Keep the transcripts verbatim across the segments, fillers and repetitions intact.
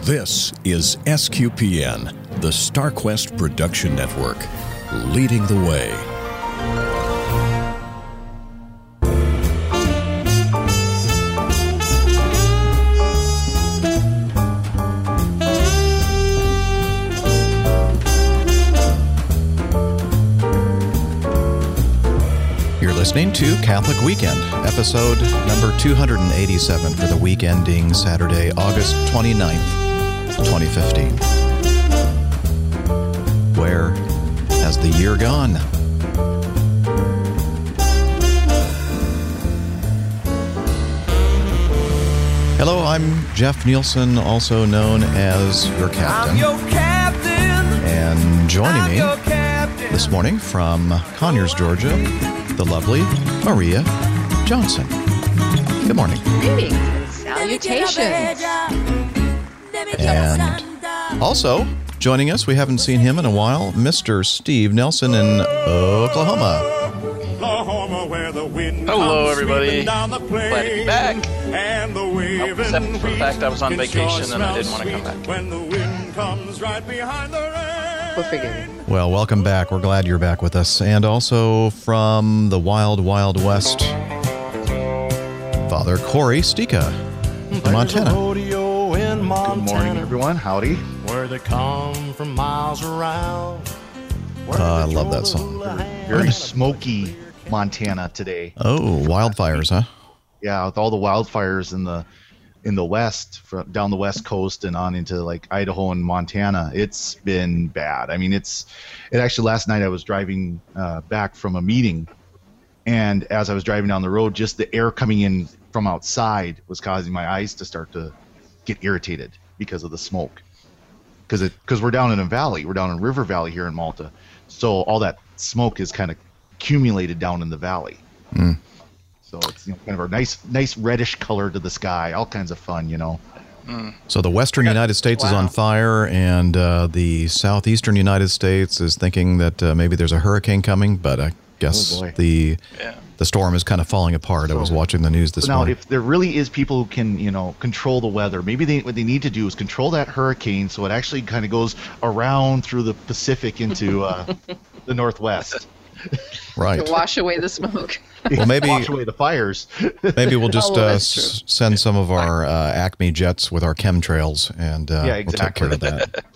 This is S Q P N, the StarQuest Production Network, leading the way. You're listening to Catholic Weekend, episode number two hundred eighty-seven for the week ending Saturday, August twenty-ninth, twenty fifteen. Where has the year gone? Hello, I'm Jeff Nielsen, also known as your captain. I'm your captain. And joining I'm me your captain. this morning from Conyers, Georgia, the lovely Maria Johnson. Good morning. Greetings and salutations. And also joining us, we haven't seen him in a while, Mister Steve Nelson in Oklahoma. Hello, everybody. Glad to be back. Oh, except for the fact I was on vacation and I didn't want to come back. We'll forgive you. Well, welcome back. We're glad you're back with us. And also from the wild, wild west, Father Corey Stika in Montana. Good morning, everyone. Howdy. Where they come from miles around. Uh, I love that song. Very smoky Montana today. Oh, wildfires, huh? Yeah, with all the wildfires in the in the west, from down the west coast and on into like Idaho and Montana, it's been bad. I mean, it's it actually last night I was driving uh, back from a meeting, and as I was driving down the road, just the air coming in from outside was causing my eyes to start to get irritated because of the smoke. Because it because we're down in a valley, we're down in River Valley here in Malta, so all that smoke is kind of accumulated down in the valley. Mm. So it's, you know, kind of a nice, nice reddish color to the sky. All kinds of fun, you know. Mm. So the western United States wow. is on fire, and uh, the southeastern United States is thinking that uh, maybe there's a hurricane coming, but I guess Oh, boy. the Yeah. the storm is kind of falling apart. I was watching the news this So now, morning. if there really is people who can, you know, control the weather, maybe they, what they need to do is control that hurricane so it actually kind of goes around through the Pacific into uh, the Northwest. Right. To wash away the smoke. Well, maybe Wash away the fires. maybe we'll just Oh, uh, that's s- send some of our uh, Acme jets with our chemtrails, and uh, Yeah, we'll take care exactly. of that.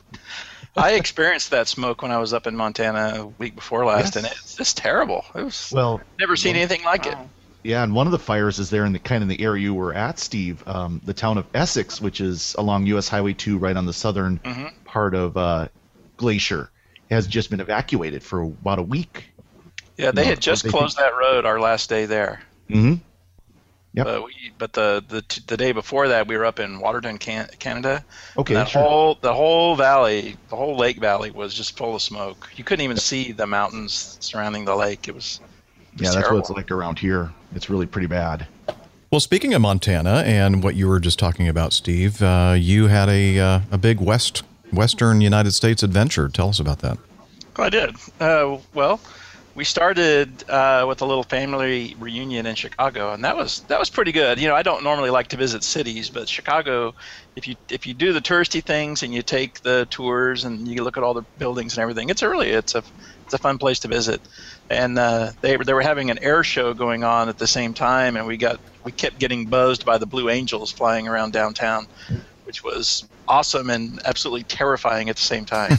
I experienced that smoke when I was up in Montana a week before last, Yes. and it's just terrible. It was Well, never seen anything like it. yeah, and one of the fires is there in the kind of the area you were at, Steve, um, the town of Essex, which is along U S Highway two, right on the southern Mhm. part of uh, Glacier, has just been evacuated for about a week. Yeah, they No, had just they closed that road our last day there. Mm-hmm. Yep. But, we, but the, the the day before that, we were up in Waterton, Can- Canada. Okay, and that sure. whole the whole valley, the whole lake valley was just full of smoke. You couldn't even see the mountains surrounding the lake. It was, it was Yeah, that's terrible. what it's like around here. It's really pretty bad. Well, speaking of Montana and what you were just talking about, Steve, uh, you had a uh, a big west western United States adventure. Tell us about that. I did. Uh, well, we started uh, with a little family reunion in Chicago, and that was that was pretty good. You know, I don't normally like to visit cities, but Chicago, if you if you do the touristy things and you take the tours and you look at all the buildings and everything, it's a really it's a it's a fun place to visit. And uh, they they were having an air show going on at the same time, and we got we kept getting buzzed by the Blue Angels flying around downtown, which was awesome and absolutely terrifying at the same time.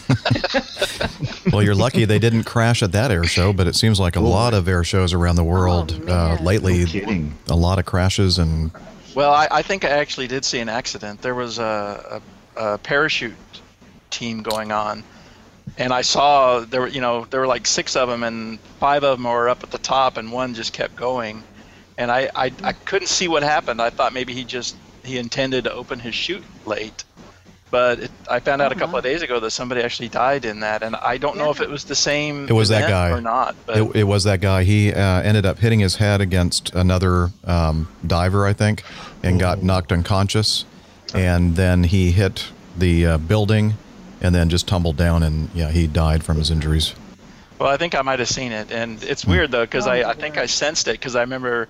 Well, you're lucky they didn't crash at that air show, but it seems like a lot of air shows around the world Oh, uh, man. lately. No kidding. A lot of crashes and Well, I, I think I actually did see an accident. There was a, a, a parachute team going on, and I saw there were, you know, there were like six of them, and five of them were up at the top, and one just kept going. And I, I, I couldn't see what happened. I thought maybe he just he intended to open his chute late, but it, I found out a couple of days ago that somebody actually died in that, and I don't know if it was the same It was that event guy. or not. But it, it was that guy. He uh, ended up hitting his head against another um, diver, I think, and got knocked unconscious. And then he hit the uh, building and then just tumbled down, and yeah, he died from his injuries. Well, I think I might have seen it, and it's weird though because I, I think I sensed it because I remember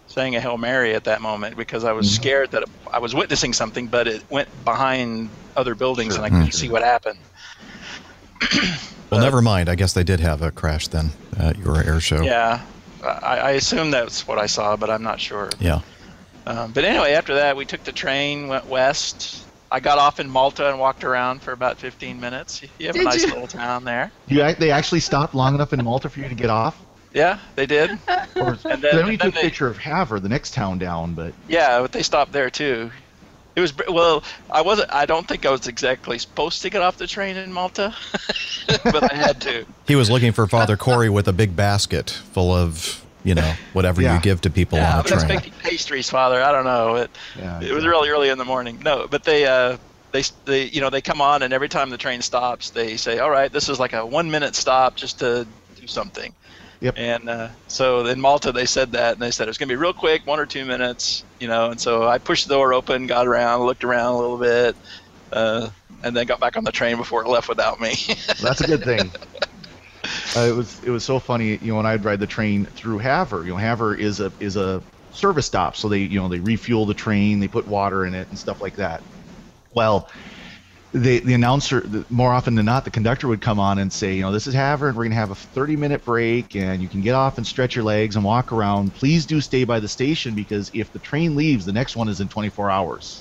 saying a Hail Mary at that moment because I was Mhm. scared that I was witnessing something, but it went behind other buildings Sure. and I couldn't Mhm. see what happened. Well, never mind. I guess they did have a crash then at your air show. Yeah, I, I assume that's what I saw, but I'm not sure. Yeah. Um, but anyway, after that, we took the train, went west. I got off in Malta and walked around for about fifteen minutes. You have Did a nice you? little town there. You ac- they actually stopped long enough in Malta for you to get off? Yeah, they did. Or, And then- then we and took then a they- picture of Havre, the next town down, but Yeah, but they stopped there too. It was well. I wasn't. I don't think I was exactly supposed to get off the train in Malta, but I had to. He was looking for Father Corey with a big basket full of, you know, whatever Yeah. you give to people Yeah, I on a was train. expecting pastries, Father. I don't know. It yeah. it was really early in the morning. No, but they uh they they you know they come on and every time the train stops they say, all right, this is like a one minute stop just to do something. Yep. And uh, so in Malta they said that, and they said it was gonna be real quick, one or two minutes, you know. And so I pushed the door open, got around, looked around a little bit, uh, and then got back on the train before it left without me. That's a good thing. Uh, it was it was so funny, you know, when I'd ride the train through Havre. You know, Havre is a is a service stop, so they you know they refuel the train, they put water in it and stuff like that. Well, the the announcer, the, more often than not, the conductor would come on and say, you know, this is Havre, and we're gonna have a thirty minute break, and you can get off and stretch your legs and walk around. Please do stay by the station because if the train leaves, the next one is in twenty-four hours.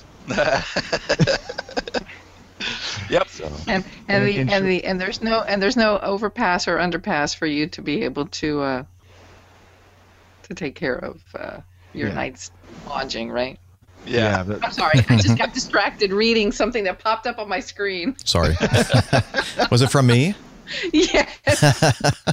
Yep. So And and And- the and and sure- the and there's no and there's no overpass or underpass for you to be able to uh to take care of uh, your Yeah. night's lodging, right? Yeah. but- I'm sorry, I just got distracted reading something that popped up on my screen. Sorry. Was it from me? Yes.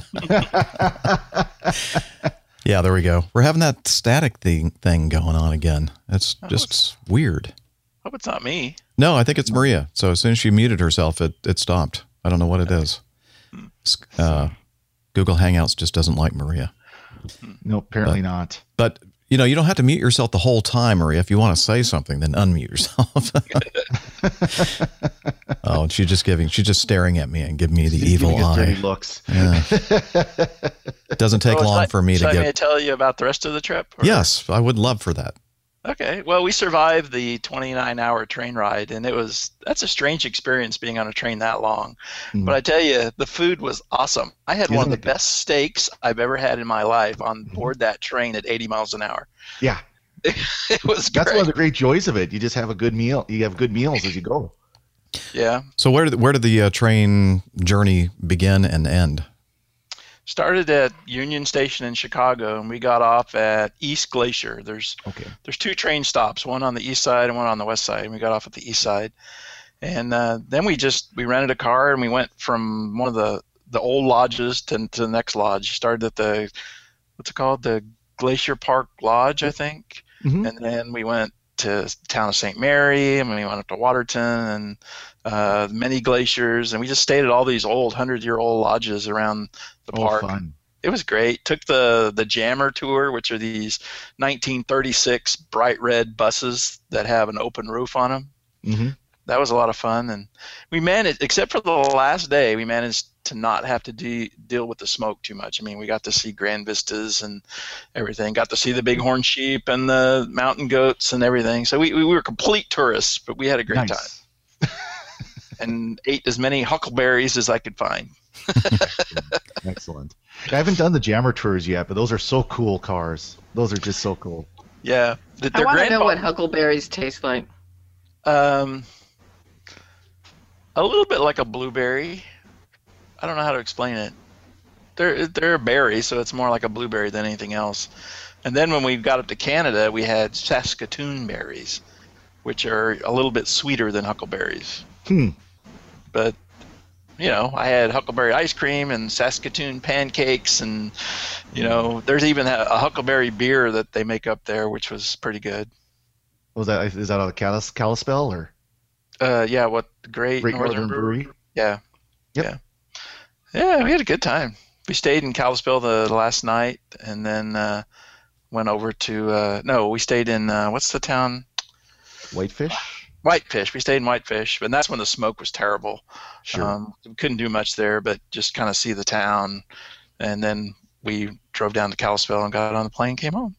Yeah, there we go. We're having that static thing, thing going on again. It's Oh, just weird. Hope it's not me. No, I think it's Maria. So as soon as she muted herself, it, it stopped. I don't know what it is. Uh, Google Hangouts just doesn't like Maria. no, apparently not. But, you know, you don't have to mute yourself the whole time, Maria. If you want to say something, then unmute yourself. Oh, and she's just giving, she's just staring at me and giving me the He's evil giving us dirty eye. looks. Yeah. It doesn't take Oh, should long I- for me should to I get. may I tell you about the rest of the trip? or- Yes, I would love for that. Okay. Well, we survived the twenty-nine hour train ride, and it was that's a strange experience being on a train that long. Mhm. But I tell you, the food was awesome. I had one Isn't of the it good? best steaks I've ever had in my life on board that train at eighty miles an hour. Yeah, It was that's great. one of the great joys of it. You just have a good meal. You have good meals as you go. Yeah. So where did where did the uh, train journey begin and end? Started at Union Station in Chicago, and we got off at East Glacier. There's Okay. there's two train stops, one on the east side and one on the west side, and we got off at the east side. And uh, then we just we rented a car and we went from one of the, the old lodges to, to the next lodge. Started at the what's it called, the Glacier Park Lodge, I think. Mhm. And then we went to the town of Saint Mary, and we went up to Waterton and uh, many glaciers, and we just stayed at all these old hundred-year-old lodges around the Oh, park. fun. It was great. Took the the Jammer tour, which are these nineteen thirty-six bright red buses that have an open roof on them. hmm That was a lot of fun, and we managed, except for the last day, we managed to not have to de- deal with the smoke too much. I mean, we got to see grand vistas and everything. Got to see the bighorn sheep and the mountain goats and everything. So we, we were complete tourists, but we had a great Nice. time and ate as many huckleberries as I could find. Excellent. I haven't done the Jammer tours yet, but those are so cool cars. Those are just so cool. Yeah, th- I their want to know grandpa- what huckleberries taste like. Um, a little bit like a blueberry. I don't know how to explain it. They're they're a berry, so it's more like a blueberry than anything else. And then when we got up to Canada, we had Saskatoon berries, which are a little bit sweeter than huckleberries. Hmm. But you know, I had huckleberry ice cream and Saskatoon pancakes, and you know, there's even a, a huckleberry beer that they make up there, which was pretty good. Was that is that out of Callis, Kalispell or Uh, yeah, what Great, Great Northern, Northern Brewery? Brewery? Yeah. Yep. Yeah. Yeah, we had a good time. We stayed in Kalispell the, the last night, and then uh, went over to uh, no, we stayed in uh, what's the town? Whitefish? Whitefish. We stayed in Whitefish, and that's when the smoke was terrible. Sure. Um, we couldn't do much there, but just kind of see the town, and then we drove down to Kalispell and got on the plane, and came home.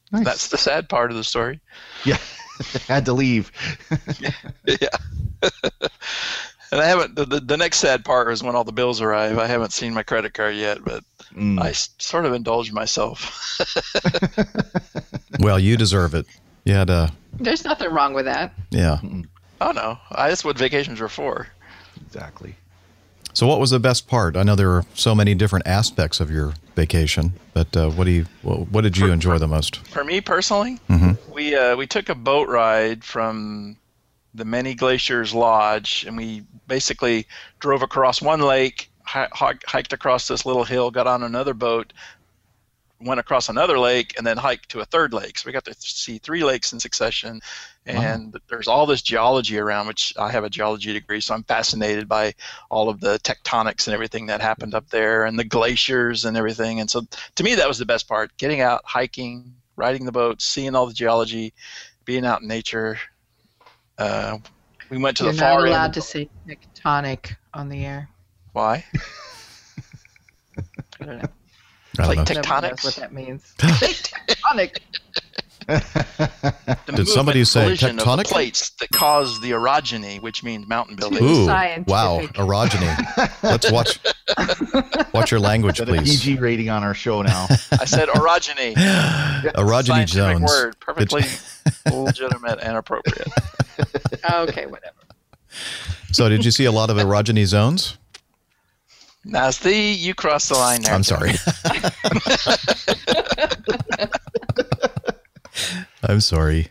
Nice. That's the sad part of the story. Yeah, had to leave. Yeah. And I haven't. The, the the next sad part is when all the bills arrive. I haven't seen my credit card yet, but Mm. I s- sort of indulged myself. Well, you deserve it. You had a, There's nothing wrong with that. yeah. Oh no, I, that's what vacations are for. Exactly. So what was the best part? I know there were so many different aspects of your vacation, but uh, what do you, what, what did you enjoy the most? For me personally, Mm-hmm. we uh, we took a boat ride from the Many Glaciers Lodge, and we basically drove across one lake, hi- hi- hiked across this little hill, got on another boat, went across another lake, and then hiked to a third lake. So we got to see three lakes in succession. And there's all this geology around, which I have a geology degree, so I'm fascinated by all of the tectonics and everything that happened up there, and the glaciers and everything. And so to me, that was the best part: getting out, hiking, riding the boat, seeing all the geology, being out in nature. Uh, we went to You're the not far allowed end. to say tectonic on the air. Why? I don't know. I don't Like know. tec- Nobody knows Tectonics? what that means. Tectonic. The Did somebody movement say collision of the tectonic? plates that cause the orogeny, which means mountain building. Ooh, Scientific. wow, orogeny. Let's watch watch your language, Got a P please. G rating on our show now. I said orogeny. Orogeny Scientific zones. word, perfectly legitimate and appropriate. Okay, whatever. So did you see a lot of orogeny zones? Nasty, you crossed the line there. I'm sorry. I'm sorry.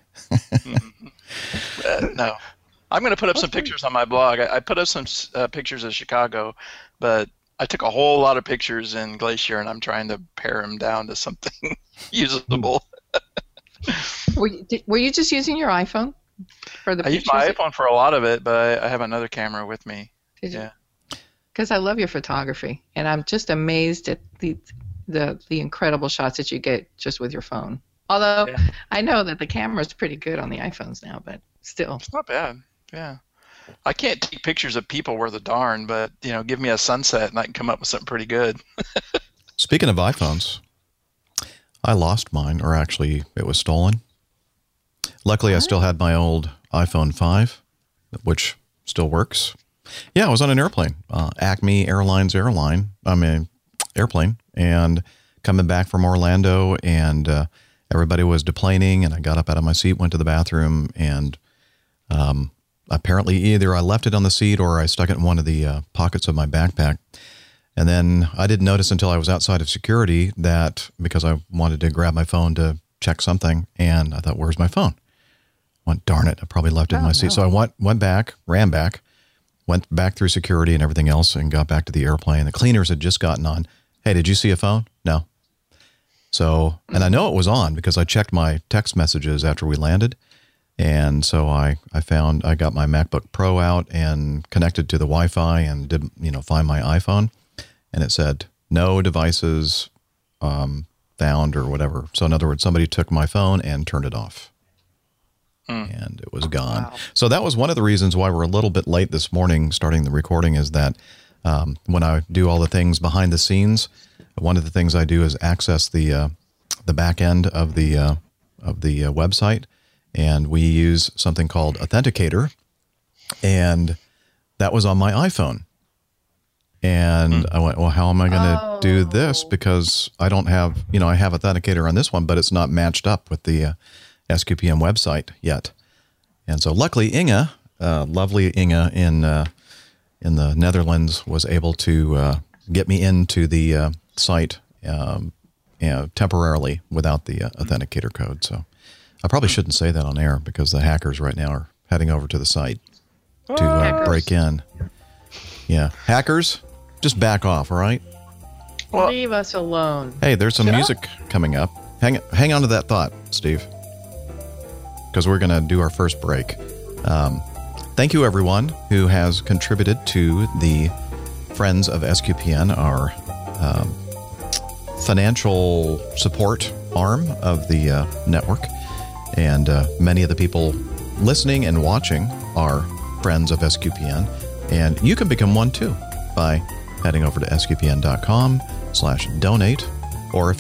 Uh, no. I'm going to put up some pictures on my blog. I, I put up some uh, pictures of Chicago, but I took a whole lot of pictures in Glacier, and I'm trying to pare them down to something usable. Were you, did, were you just using your iPhone for the I use pictures? my iPhone for a lot of it, but I, I have another camera with me. Did you? Yeah. Because I love your photography, and I'm just amazed at the the the incredible shots that you get just with your phone. Although Yeah. I know that the camera's pretty good on the iPhones now, but still. It's not bad. Yeah. I can't take pictures of people worth a darn, but, you know, give me a sunset and I can come up with something pretty good. Speaking of iPhones, I lost mine, or actually it was stolen. Luckily, I still had my old iPhone five, which still works. Yeah, I was on an airplane, uh, Acme Airlines airline. I mean, airplane, and coming back from Orlando, and uh, everybody was deplaning, and I got up out of my seat, went to the bathroom, and um, apparently either I left it on the seat or I stuck it in one of the uh, pockets of my backpack. And then I didn't notice until I was outside of security that, because I wanted to grab my phone to check something, and I thought, where's my phone? Went, darn it, I probably left it in my seat. So I went went back, ran back, went back through security and everything else, and got back to the airplane. The cleaners had just gotten on. Hey, did you see a phone? No. So, and I know it was on because I checked my text messages after we landed. And so I, I found, I got my MacBook Pro out and connected to the Wi-Fi and did, you know, find my iPhone. And it said, no devices um, found or whatever. So in other words, somebody took my phone and turned it off. And it was gone. Wow. So that was one of the reasons why we're a little bit late this morning starting the recording, is that um, when I do all the things behind the scenes, one of the things I do is access the uh, the back end of the uh, of the uh, website, and we use something called Authenticator, and that was on my iPhone. And I went, well, how am I going to Oh. do this? Because I don't have, you know, I have Authenticator on this one, but it's not matched up with the uh, S Q P M website yet. And so luckily Inge, uh, lovely Inge in uh, in the Netherlands, was able to uh, get me into the uh, site um, you know, temporarily without the uh, Authenticator code. So I probably shouldn't say that on air because the hackers right now are heading over to the site to uh, Hackers. break in. Yeah. Hackers, just back off, all right? Well- Leave us alone. Hey, there's some music coming up. Hang hang on to that thought, Steve, because we're going to do our first break. Um, thank you, everyone who has contributed to the Friends of S Q P N, our um, financial support arm of the uh, network. And uh, many of the people listening and watching are friends of S Q P N. And you can become one too by heading over to S Q P N dot com slash donate. Or if you're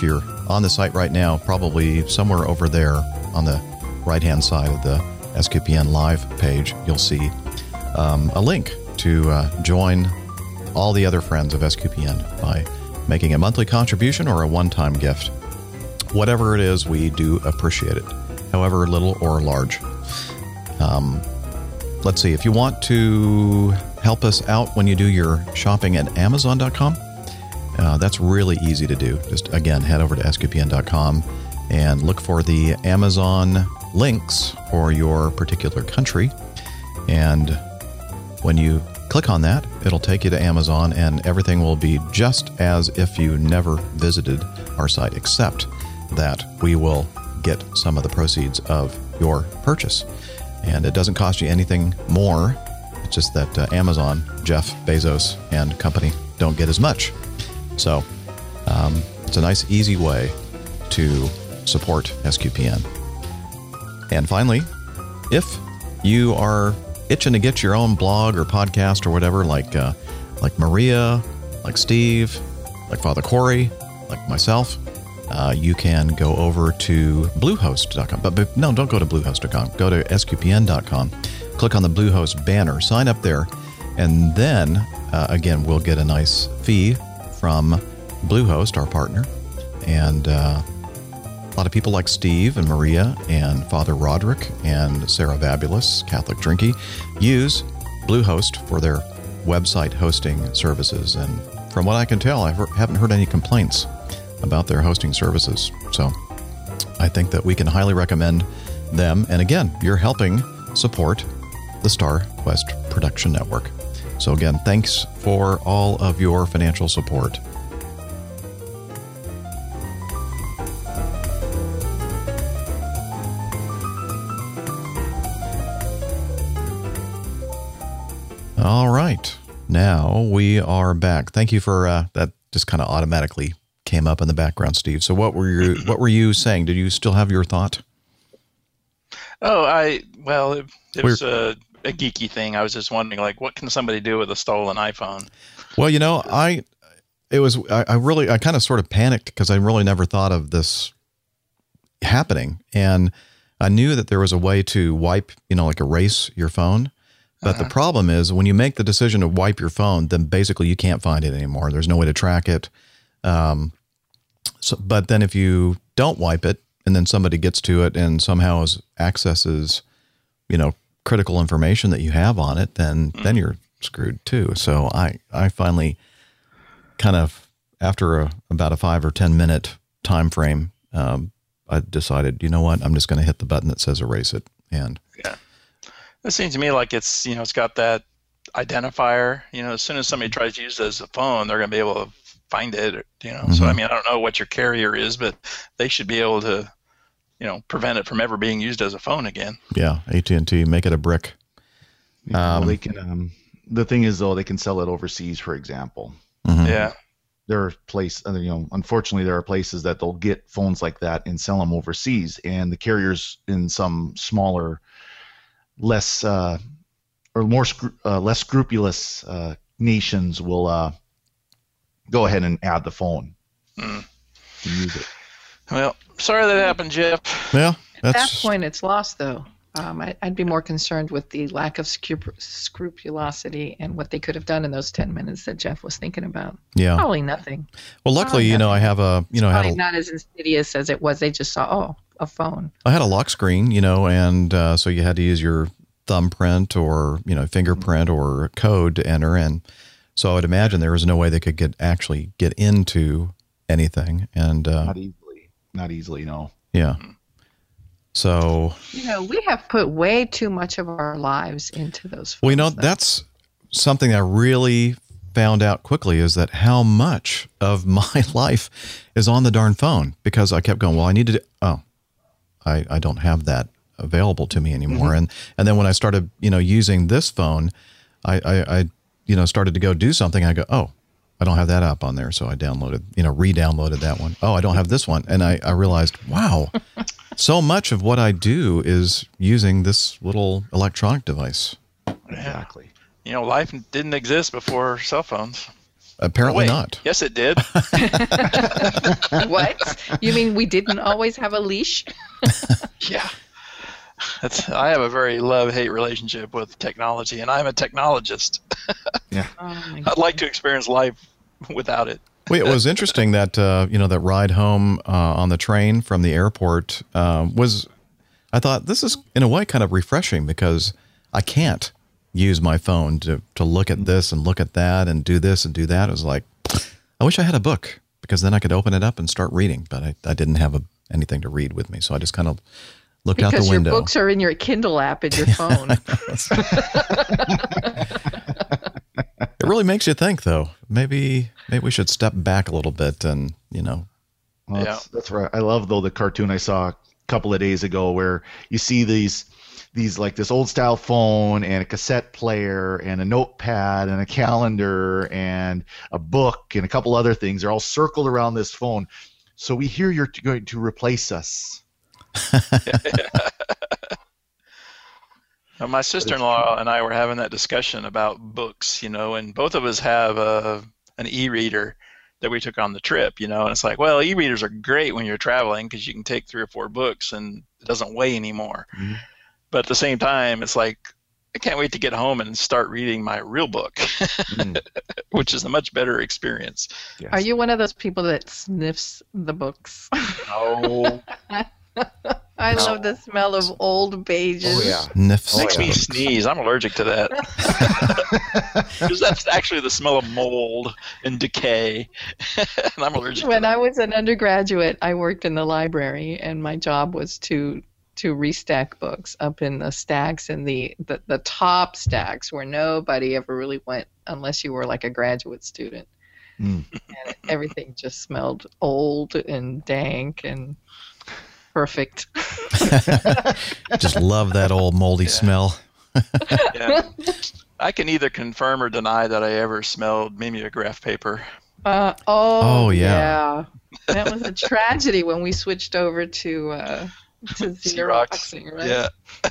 on the site right now, probably somewhere over there on the right-hand side of the S Q P N Live page, you'll see um, a link to uh, join all the other friends of S Q P N by making a monthly contribution or a one-time gift. Whatever it is, we do appreciate it, however little or large. Um, let's see, if you want to help us out when you do your shopping at Amazon dot com, uh, that's really easy to do. Just, again, head over to S Q P N dot com and look for the Amazon links for your particular country. And when you click on that, it'll take you to Amazon, and everything will be just as if you never visited our site, except that we will get some of the proceeds of your purchase. And it doesn't cost you anything more. It's just that uh, Amazon, Jeff Bezos and company don't get as much. So um, it's a nice, easy way to support S Q P N. And finally, if you are itching to get your own blog or podcast or whatever, like uh, like Maria, like Steve, like Father Corey, like myself, uh, you can go over to Bluehost dot com. But, but no, don't go to Bluehost dot com. Go to S Q P N dot com. Click on the Bluehost banner. Sign up there. And then, uh, again, we'll get a nice fee from Bluehost, our partner. And uh, a lot of people like Steve and Maria and Father Roderick and Sarah Babulous, Catholic Drinky, use Bluehost for their website hosting services. And from what I can tell, I haven't heard any complaints about their hosting services. So I think that we can highly recommend them. And again, you're helping support the Star Quest Production Network. So again, thanks for all of your financial support. All right. Now we are back. Thank you for uh, that. Just kind of automatically came up in the background, Steve. So what were you what were you saying? Did you still have your thought? Oh, I well, it, it was a, a geeky thing. I was just wondering, like, what can somebody do with a stolen iPhone? Well, you know, I it was I, I really I kind of sort of panicked because I really never thought of this happening, and I knew that there was a way to wipe, you know, like erase your phone. But uh-huh. the problem is when you make the decision to wipe your phone, then basically you can't find it anymore. There's no way to track it. Um, so, but then if you don't wipe it and then somebody gets to it and somehow accesses, you know, critical information that you have on it, then, mm-hmm. then you're screwed too. So I, I finally kind of, after a, about a five or ten minute time frame, um, I decided, you know what, I'm just going to hit the button that says erase it. And yeah. It seems to me like it's, you know, it's got that identifier, you know, as soon as somebody tries to use it as a phone, they're going to be able to find it, you know. Mm-hmm. So, I mean, I don't know what your carrier is, but they should be able to, you know, prevent it from ever being used as a phone again. Yeah, A T and T, make it a brick. Yeah, um, well, they can, um, the thing is, though, they can sell it overseas, for example. Mm-hmm. Yeah. There are places, you know, unfortunately, there are places that they'll get phones like that and sell them overseas. And the carriers in some smaller less uh, or more scru- uh, less scrupulous uh, nations will uh, go ahead and add the phone mm. and use it. Well, sorry that happened, Jeff. Yeah, that's... At that point, it's lost, though. Um, I, I'd be more concerned with the lack of scrup- scrupulosity and what they could have done in those ten minutes that Jeff was thinking about. Yeah, probably nothing. Well, luckily, probably you know, nothing. I have a, you know, probably had a, not as insidious as it was. They just saw, oh, a phone. I had a lock screen, you know, and uh, so you had to use your thumbprint or, you know, fingerprint or code to enter. And so I would imagine there was no way they could get actually get into anything. And uh, not easily, not easily, no. Yeah. So, you know, we have put way too much of our lives into those phones. Well, you know, though. That's something I really found out quickly is that how much of my life is on the darn phone, because I kept going, well, I need to do, oh, I, I don't have that available to me anymore. Mm-hmm. And, and then when I started, you know, using this phone, I, I, I, you know, started to go do something. I go, oh, I don't have that app on there. So I downloaded, you know, re-downloaded that one. Oh, I don't have this one. And I, I realized, wow, so much of what I do is using this little electronic device. Exactly. You know, life didn't exist before cell phones. Apparently Wait, not. Yes, it did. What? You mean we didn't always have a leash? Yeah. That's, I have a very love-hate relationship with technology, and I'm a technologist. Yeah. Oh my I'd like to experience life without it. Well, it was interesting that uh, you know that ride home uh, on the train from the airport uh, was. I thought this is in a way kind of refreshing because I can't use my phone to to look at this and look at that and do this and do that. It was like I wish I had a book because then I could open it up and start reading, but I, I didn't have a, anything to read with me, so I just kind of looked out the Because your window. books are in your Kindle app in your phone. It really makes you think, though. Maybe maybe we should step back a little bit and, you know. Well, that's, that's right. I love though the cartoon I saw a couple of days ago where you see these these like this old style phone and a cassette player and a notepad and a calendar and a book and a couple other things. They're all circled around this phone. So we hear you're going to replace us. Now, my sister-in-law and I were having that discussion about books, you know, and both of us have a, an e-reader that we took on the trip, you know, and it's like, well, e-readers are great when you're traveling because you can take three or four books and it doesn't weigh anymore. Mm-hmm. But at the same time, it's like, I can't wait to get home and start reading my real book, mm. which is a much better experience. Yes. Are you one of those people that sniffs the books? No. I no. love the smell of old pages. Oh, yeah. Sniffs. Makes me sneeze. I'm allergic to that. Because that's actually the smell of mold and decay. And I'm allergic when to that. I was an undergraduate, I worked in the library, and my job was to to restack books up in the stacks and the, the, the top stacks where nobody ever really went unless you were like a graduate student. Mm. And everything just smelled old and dank and perfect. Just love that old moldy yeah. smell. Yeah. I can either confirm or deny that I ever smelled mimeograph paper. Uh, oh, oh yeah. yeah. That was a tragedy when we switched over to uh, to Xeroxing, right?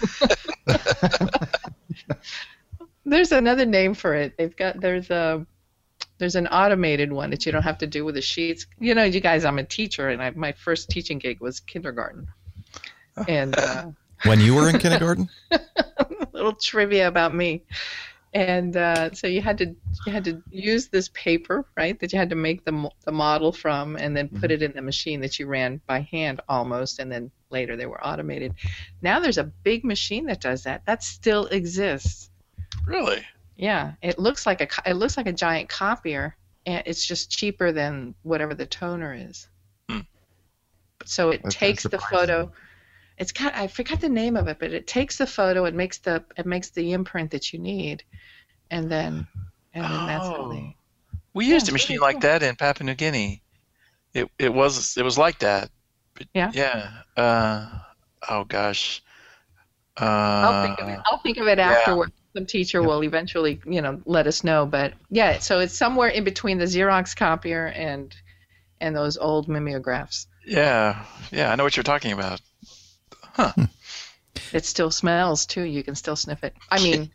Yeah. There's another name for it. They've got there's a there's an automated one that you don't have to do with the sheets. You know, you guys, I'm a teacher, and I, my first teaching gig was kindergarten. And uh, when you were in kindergarten, a little trivia about me. And uh, so you had to you had to use this paper, right, that you had to make the the model from, and then put it in the machine that you ran by hand almost, and then later they were automated. Now there's a big machine that does that. That still exists. Really? Yeah, it looks like a it looks like a giant copier, and it's just cheaper than whatever the toner is. Hmm. So it That's takes the photo. It's got I forgot the name of it, but it takes the photo, it makes the it makes the imprint that you need, and then and then oh. that's how they. We used yeah, a machine really like cool. that in Papua New Guinea. It it was it was like that. But yeah. Yeah. Uh, oh gosh. Uh, I'll think of it. I'll think of it yeah. afterward. Some teacher yep. will eventually, you know, let us know. But yeah, so it's somewhere in between the Xerox copier and and those old mimeographs. Yeah, yeah, I know what you're talking about. Huh. It still smells too. You can still sniff it. I mean,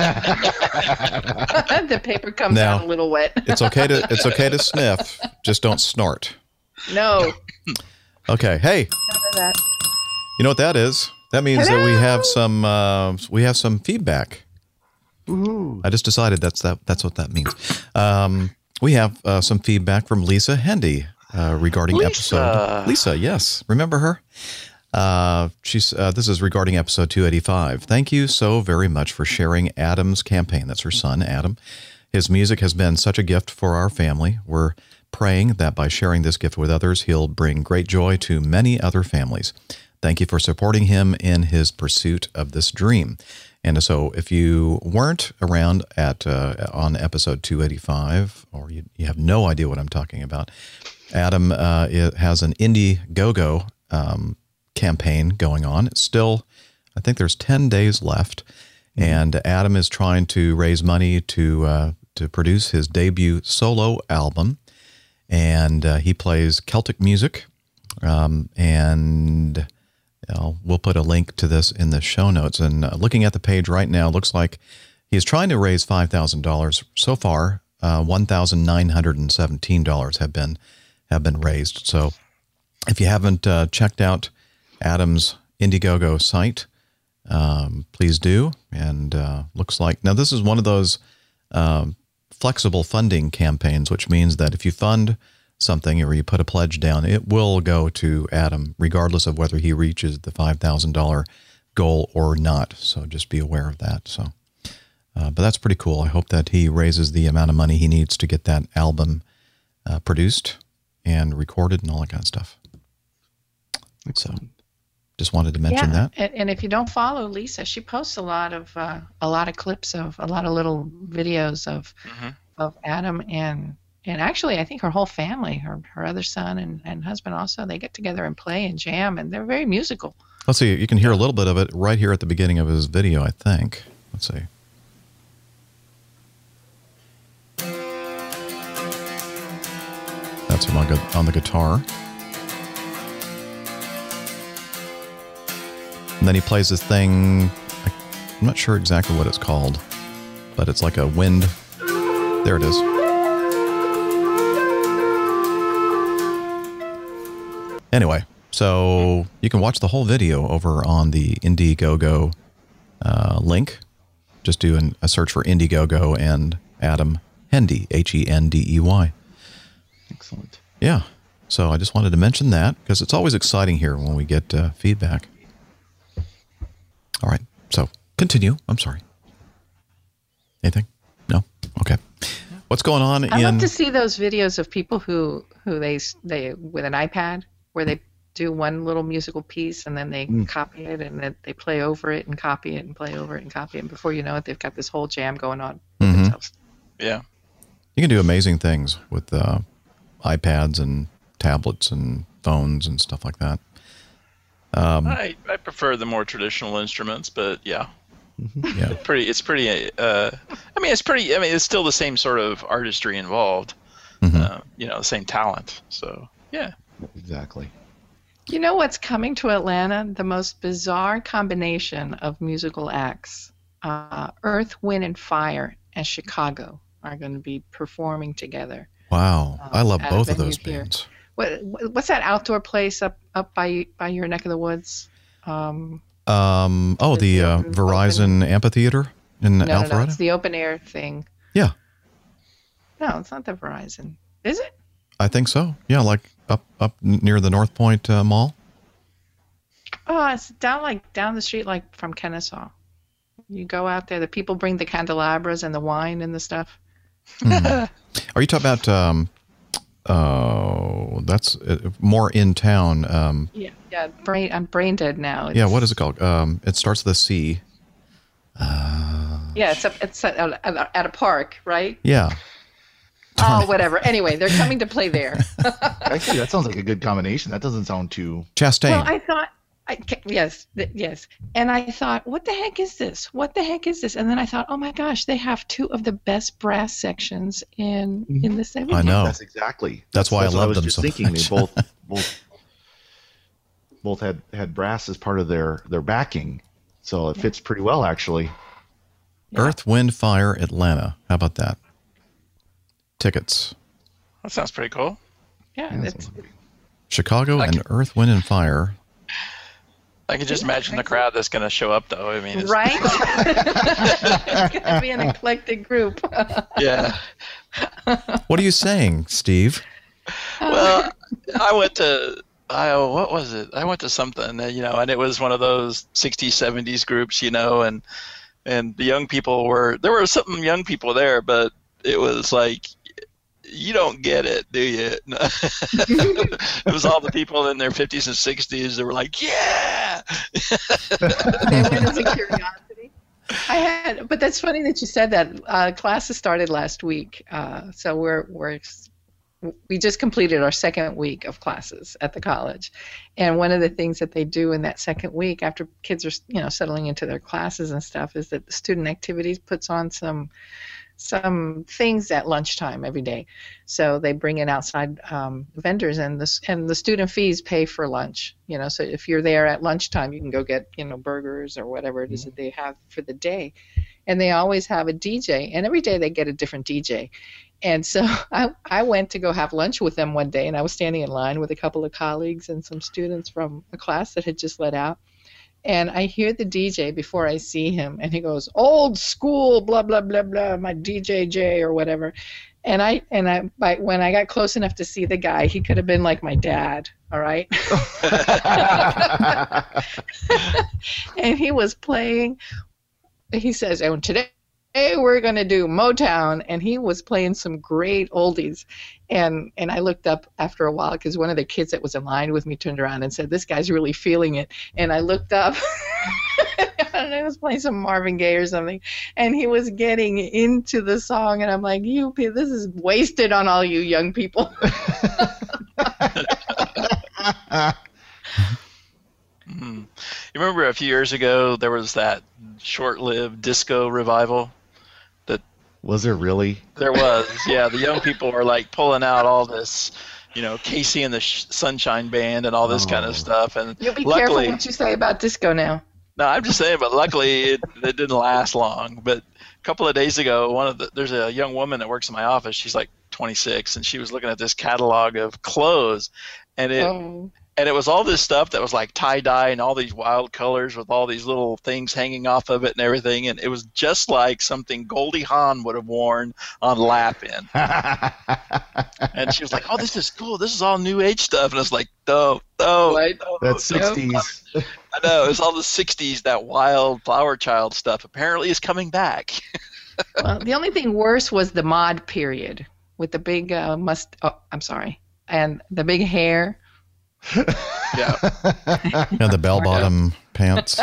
the paper comes now, out a little wet. it's okay to it's okay to sniff. Just don't snort. No. Okay. Hey. That. You know what that is? That means Hello? that we have some uh, we have some feedback. Ooh. I just decided that's that. That's what that means. Um, we have uh, some feedback from Lisa Hendy uh, regarding Lisa. episode. Lisa, yes, remember her? Uh, she's. Uh, this is regarding episode two eighty-five. Thank you so very much for sharing Adam's campaign. That's her son, Adam. His music has been such a gift for our family. We're praying that by sharing this gift with others, he'll bring great joy to many other families. Thank you for supporting him in his pursuit of this dream. And so if you weren't around at uh, on episode two eighty-five, or you, you have no idea what I'm talking about, Adam uh, it has an Indiegogo um, campaign going on. It's still, I think there's ten days left, mm-hmm. and Adam is trying to raise money to uh, to produce his debut solo album, and uh, he plays Celtic music, um, and you know, we'll put a link to this in the show notes. And uh, looking at the page right now, looks like he's trying to raise five thousand dollars so far. uh, one thousand nine hundred seventeen dollars have been have been raised. So if you haven't uh, checked out Adam's Indiegogo site, um, please do. And uh, looks like now this is one of those um, flexible funding campaigns, which means that if you fund something or you put a pledge down, it will go to Adam, regardless of whether he reaches the five thousand dollars goal or not. So just be aware of that. So, uh, but that's pretty cool. I hope that he raises the amount of money he needs to get that album uh, produced and recorded and all that kind of stuff. So just wanted to mention yeah, that. And, and if you don't follow Lisa, she posts a lot of uh, a lot of clips of a lot of little videos of Mm-hmm. of Adam and and actually I think her whole family, her her other son and, and husband also, they get together and play and jam, and they're very musical. Let's see. You can hear a little bit of it right here at the beginning of his video, I think. Let's see. That's him on, gu- on the guitar. And then he plays this thing. I'm not sure exactly what it's called, but it's like a wind. There it is. Anyway, so you can watch the whole video over on the Indiegogo uh, link. Just do an, a search for Indiegogo and Adam Hendey, H E N D E Y. Excellent. Yeah. So I just wanted to mention that because it's always exciting here when we get uh, feedback. All right. So continue. I'm sorry. Anything? No? Okay. What's going on I in... love to see those videos of people who who they they with an iPad where they do one little musical piece and then they Mm. copy it and then they play over it and copy it and play over it and copy it, and before you know it, they've got this whole jam going on with Mhm. themselves. Yeah. You can do amazing things with uh, iPads and tablets and phones and stuff like that. Um, I, I prefer the more traditional instruments, but yeah, yeah. pretty. It's pretty. Uh, I mean, it's pretty. I mean, it's still the same sort of artistry involved. Mhm. Uh, you know, the same talent. So yeah. Exactly. You know what's coming to Atlanta? The most bizarre combination of musical acts. Uh, Earth, Wind, and Fire and Chicago are going to be performing together. Wow. Um, I love at a both of venue those here. bands. What what's that outdoor place up up by by your neck of the woods? Um, Um, oh, The the uh, open- Verizon Amphitheater in no, no, Alpharetta? no, it's the open air thing. Yeah. No, it's not the Verizon. Is it? I think so. Yeah, like up up n- near the North Point uh, Mall. Oh, it's down like down the street, like from Kennesaw. You go out there. The people bring the candelabras and the wine and the stuff. Are you talking about? Um, oh, that's uh, more in town. Um, Yeah, yeah. Brain, I'm brain dead now. yeah, It's- what is it called? Um, it starts with a C. Yeah, it's a, it's a, at, a, at a park, right? Yeah. Oh, whatever. Anyway, they're coming to play there. Actually, that sounds like a good combination. That doesn't sound too. Chastain. Well, I thought, I, yes, th- yes. And I thought, what the heck is this? What the heck is this? And then I thought, oh my gosh, they have two of the best brass sections in Mhm. in the seventies. I know. That's exactly. That's why I what love was them just so thinking. much. They both both both had had brass as part of their their backing, so it fits pretty well actually. Earth, Wind, Fire, Atlanta. How about that? Tickets. That sounds pretty cool. Yeah, Yeah, that it's, sounds pretty- Chicago I and can- Earth, Wind, and Fire. I can just imagine the crowd that's going to show up, though. I mean, it's, right? It's going to be an eclectic group. yeah. What are you saying, Steve? Well, I went to I what was it? I went to something, uh, you know, and it was one of those sixties, seventies groups, you know, and and the young people were there were some young people there, but it was like, you don't get it, do you? It was all the people in their fifties and sixties that were like, yeah. They went as a curiosity. I had, but that's funny that you said that. Uh, classes started last week, uh, so we're we're we just completed our second week of classes at the college, and one of the things that they do in that second week, after kids are you know settling into their classes and stuff, is that the student activities puts on some some things at lunchtime every day. So they bring in outside um, vendors, and the and the student fees pay for lunch. You know, so if you're there at lunchtime, you can go get you know burgers or whatever it is that they have for the day. and they always have a D J, and every day they get a different D J. And so I, I went to go have lunch with them one day, and I was standing in line with a couple of colleagues and some students from a class that had just let out. And I hear the D J before I see him, and he goes, "Old school, blah, blah, blah, blah, my D J J," or whatever. And I and I by, when I got close enough to see the guy, he could have been like my dad, all right? And he was playing, he says, "And today we're going to do Motown," and he was playing some great oldies. And and I looked up after a while because one of the kids that was in line with me turned around and said, "This guy's really feeling it." And I looked up. I don't know, he was playing some Marvin Gaye or something, and he was getting into the song, and I'm like, "You, pe- this is wasted on all you young people." Mm. You remember a few years ago there was that short-lived disco revival? That Was there really? there was, yeah. The young people were like pulling out all this, you know, Casey and the Sh- Sunshine Band and all this kind Oh. of stuff. And You'll be careful luckily, what you say about disco now. no, I'm just saying, but luckily it, it didn't last long. But a couple of days ago, one of the there's a young woman that works in my office. She's like twenty-six, and she was looking at this catalog of clothes, and it Oh. and it was all this stuff that was like tie dye and all these wild colors with all these little things hanging off of it and everything, and it was just like something Goldie Hawn would have worn on Lapin. And she was like, "Oh, this is cool. This is all new age stuff." And I was like, "No, no, What? no, That's no." sixties. I know, it's all the sixties, that wild Flower Child stuff apparently is coming back. Well, the only thing worse was the mod period with the big uh, must. Oh, I'm sorry, and the big hair. Yeah, And the bell bottom pants.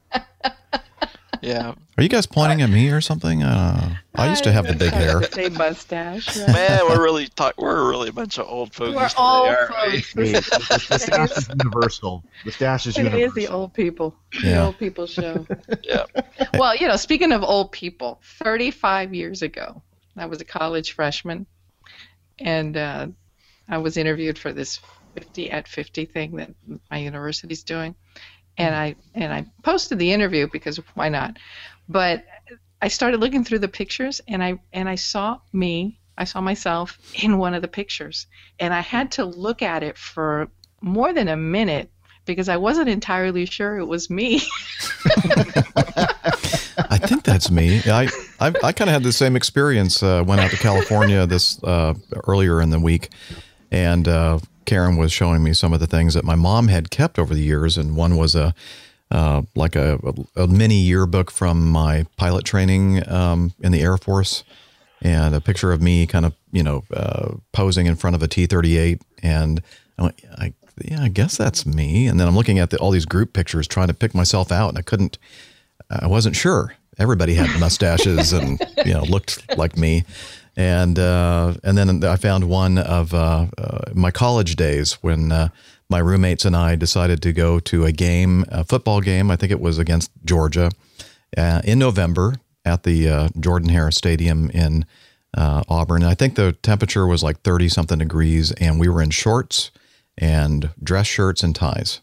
yeah. Are you guys pointing at me or something? Uh, I used to have the big hair. Say mustache. Right? Man, we're really talk- we're really a bunch of old fogies We're today, all aren't we? folks. Hey, the, the stash is universal. The stash is It universal. is the old people. The Yeah. old people show. Yeah. Well, you know, speaking of old people, thirty-five years ago, I was a college freshman, and uh, I was interviewed for this fifty at fifty thing that my university's doing, and I and I posted the interview because why not? But I started looking through the pictures, and I and I saw me, I saw myself in one of the pictures, and I had to look at it for more than a minute because I wasn't entirely sure it was me. I think that's me. I I, I kind of had the same experience. Uh, went out to California this uh, earlier in the week, and uh, Karen was showing me some of the things that my mom had kept over the years, and one was a uh, like a, a mini yearbook from my pilot training um, in the Air Force, and a picture of me kind of you know uh, posing in front of a T thirty-eight, and I went, I, yeah, I guess that's me. And then I'm looking at the, all these group pictures, trying to pick myself out, and I couldn't. I wasn't sure. Everybody had mustaches and you know looked like me, and uh, and then I found one of uh, uh, my college days when uh, my roommates and I decided to go to a game, a football game. I think it was against Georgia uh, in November at the uh, Jordan Hare Stadium in uh, Auburn. I think the temperature was like thirty something degrees, and we were in shorts and dress shirts and ties.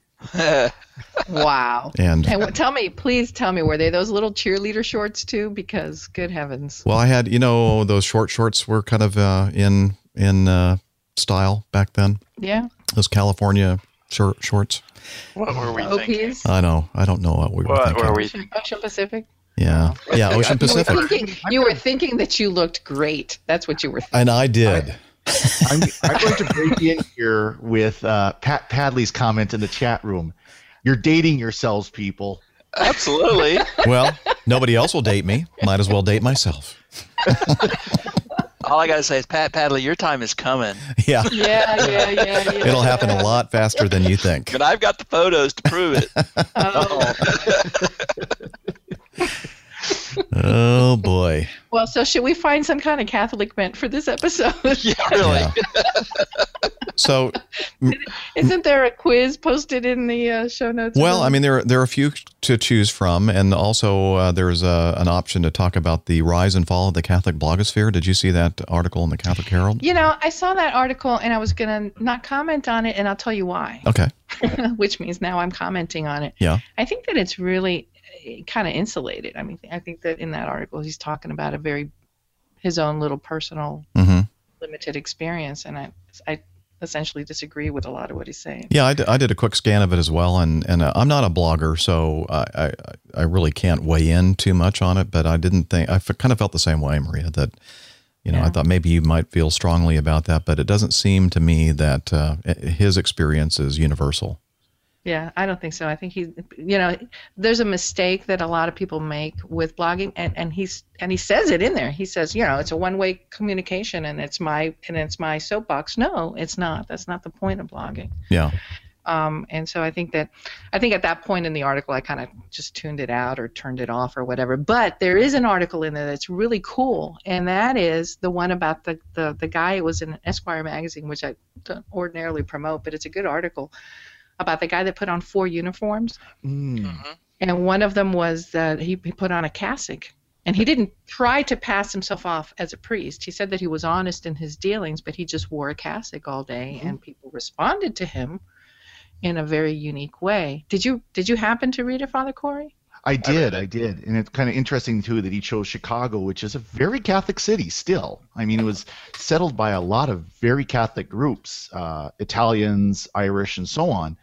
Wow. And And what, tell me, please tell me, were they those little cheerleader shorts too? Because good heavens. well, I had, you know, those short shorts were kind of uh, in in uh, style back then. Yeah. Those California short shorts. What were we thinking? O Ps? I know. I don't know what we were What thinking. were we Ocean, Ocean Pacific? Yeah. Yeah. Ocean You were, Pacific. thinking, you were thinking that you looked great. That's what you were thinking. And I did. I'm, I'm going to break in here with uh, Pat Padley's comment in the chat room. You're dating yourselves, people. Absolutely. Well, nobody else will date me. Might as well date myself. All I gotta say is, Pat Padley, your time is coming. Yeah. Yeah, yeah, yeah, yeah. It'll happen a lot faster than you think. And I've got the photos to prove it. Oh. Oh, boy. Well, so should we find some kind of Catholic bent for this episode? Yeah, really. Yeah. So, Isn't there a quiz posted in the uh, show notes? well, I mean, there, there are a few to choose from. And also, uh, there's a, an option to talk about the rise and fall of the Catholic blogosphere. Did you see that article in the Catholic Herald? You know, I saw that article and I was going to not comment on it, and I'll tell you why. Okay. Which means now I'm commenting on it. Yeah. I think that it's really, kind of insulated. I mean, I think that in that article he's talking about a very his own little personal Mm-hmm. limited experience, and I I essentially disagree with a lot of what he's saying. Yeah, I did, I did a quick scan of it as well, and and uh, I'm not a blogger, so I, I I really can't weigh in too much on it. But I didn't think I f- kind of felt the same way, Maria. That you know, Yeah. I thought maybe you might feel strongly about that, but it doesn't seem to me that uh, his experience is universal. Yeah, I don't think so. I think he, you know, there's a mistake that a lot of people make with blogging, and, and he's and he says it in there. He says, you know, it's a one-way communication, and it's my and it's my soapbox. No, it's not. That's not the point of blogging. Yeah. Um, and so I think that, I think at that point in the article, I kind of just tuned it out or turned it off or whatever. But there is an article in there that's really cool, and that is the one about the the the guy. It was in Esquire magazine, which I don't ordinarily promote, but it's a good article about the guy that put on four uniforms, Mm. and one of them was that he, he put on a cassock, and he didn't try to pass himself off as a priest. He said that he was honest in his dealings, but he just wore a cassock all day, and people responded to him in a very unique way. Did you did you happen to read it, Father Corey? I did, I did, and it's kind of interesting too that he chose Chicago, which is a very Catholic city still. I mean, it was settled by a lot of very Catholic groups, uh, Italians, Irish, and so on.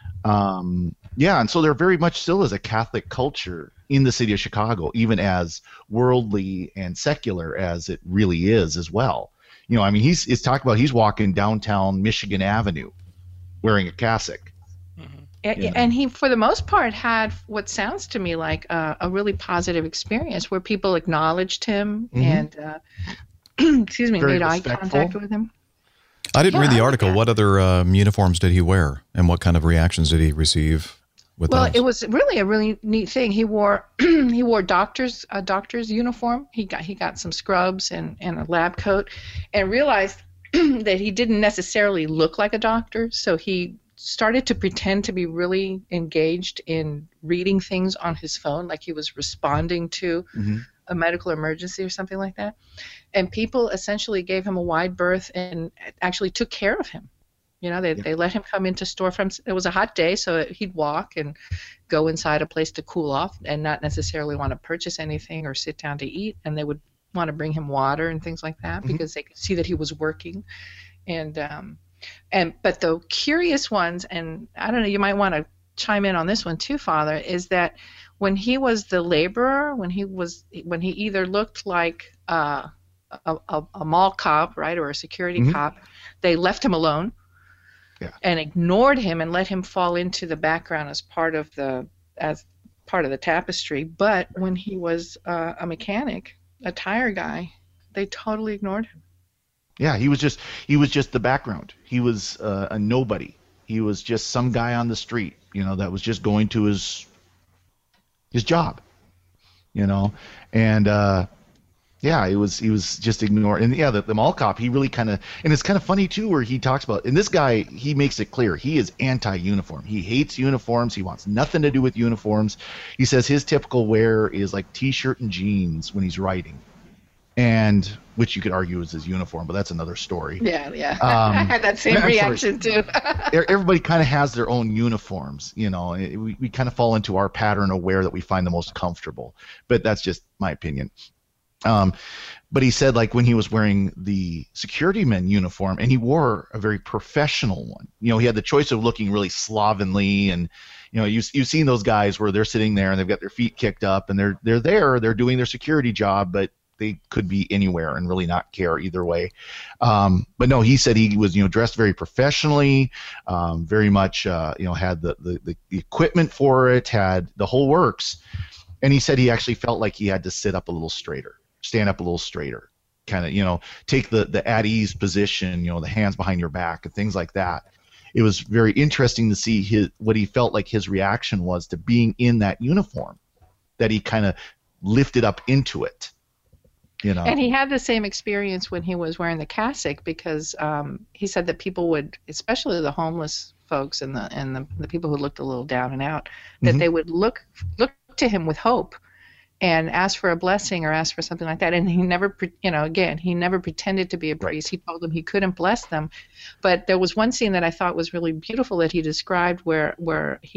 Um, yeah, and so there very much still is a Catholic culture in the city of Chicago, even as worldly and secular as it really is as well. You know, I mean, he's he's talking about he's walking downtown Michigan Avenue wearing a cassock. And, Yeah. and he, for the most part, had what sounds to me like a, a really positive experience where people acknowledged him Mhm. and, uh, excuse me, Very made eye respectful. contact with him. I didn't Yeah, read the I like article. that. What other um, uniforms did he wear, and what kind of reactions did he receive with Well, those? it was really a really neat thing. He wore he wore doctor's a doctor's uniform. He got he got some scrubs and, and a lab coat, and realized that he didn't necessarily look like a doctor. So he started to pretend to be really engaged in reading things on his phone, like he was responding to Mhm. a medical emergency or something like that. And people essentially gave him a wide berth and actually took care of him. You know, they, Yeah. they let him come into storefronts. It was a hot day, so he'd walk and go inside a place to cool off and not necessarily want to purchase anything or sit down to eat. And they would want to bring him water and things like that Mhm. because they could see that he was working. And um, and but the curious ones, and I don't know, you might want to chime in on this one too, Father, is that when he was the laborer, when he was when he either looked like uh, a, a, a mall cop, right, or a security Mhm. cop, they left him alone. Yeah. And ignored him and let him fall into the background as part of the as part of the tapestry. But when he was uh, a mechanic, a tire guy, they totally ignored him. Yeah, he was just he was just the background. He was uh, a nobody. He was just some guy on the street, you know, that was just going to his his job, you know, and uh, yeah, it was he was just ignored. And yeah, the, the mall cop, he really kind of, and it's kind of funny too, where he talks about, and this guy, he makes it clear he is anti-uniform. He hates uniforms. He wants nothing to do with uniforms. He says his typical wear is like t-shirt and jeans when he's writing. And which you could argue is his uniform, but that's another story. Yeah, yeah. Um, I had that same I'm sorry. reaction too. E- Everybody kind of has their own uniforms, you know. It- We we kind of fall into our pattern of wear that we find the most comfortable, but that's just my opinion. Um, but he said like when he was wearing the security man uniform, and he wore a very professional one. You know, he had the choice of looking really slovenly, and you know, you you've seen those guys where they're sitting there and they've got their feet kicked up, and they're they're there, they're doing their security job, but they could be anywhere and really not care either way. Um, but no, he said he was, you know, dressed very professionally, um, very much, uh, you know, had the, the, the equipment for it, had the whole works. And he said he actually felt like he had to sit up a little straighter, stand up a little straighter, kind of, you know, take the, the at ease position, you know, the hands behind your back and things like that. It was very interesting to see his, what he felt like his reaction was to being in that uniform, that he kind of lifted up into it. You know. And he had the same experience when he was wearing the cassock, because um, he said that people would, especially the homeless folks and the and the, the people who looked a little down and out, that Mhm. they would look look to him with hope and ask for a blessing or ask for something like that. And he never, pre- you know, again, he never pretended to be a priest. He told them he couldn't bless them. But there was one scene that I thought was really beautiful that he described where where he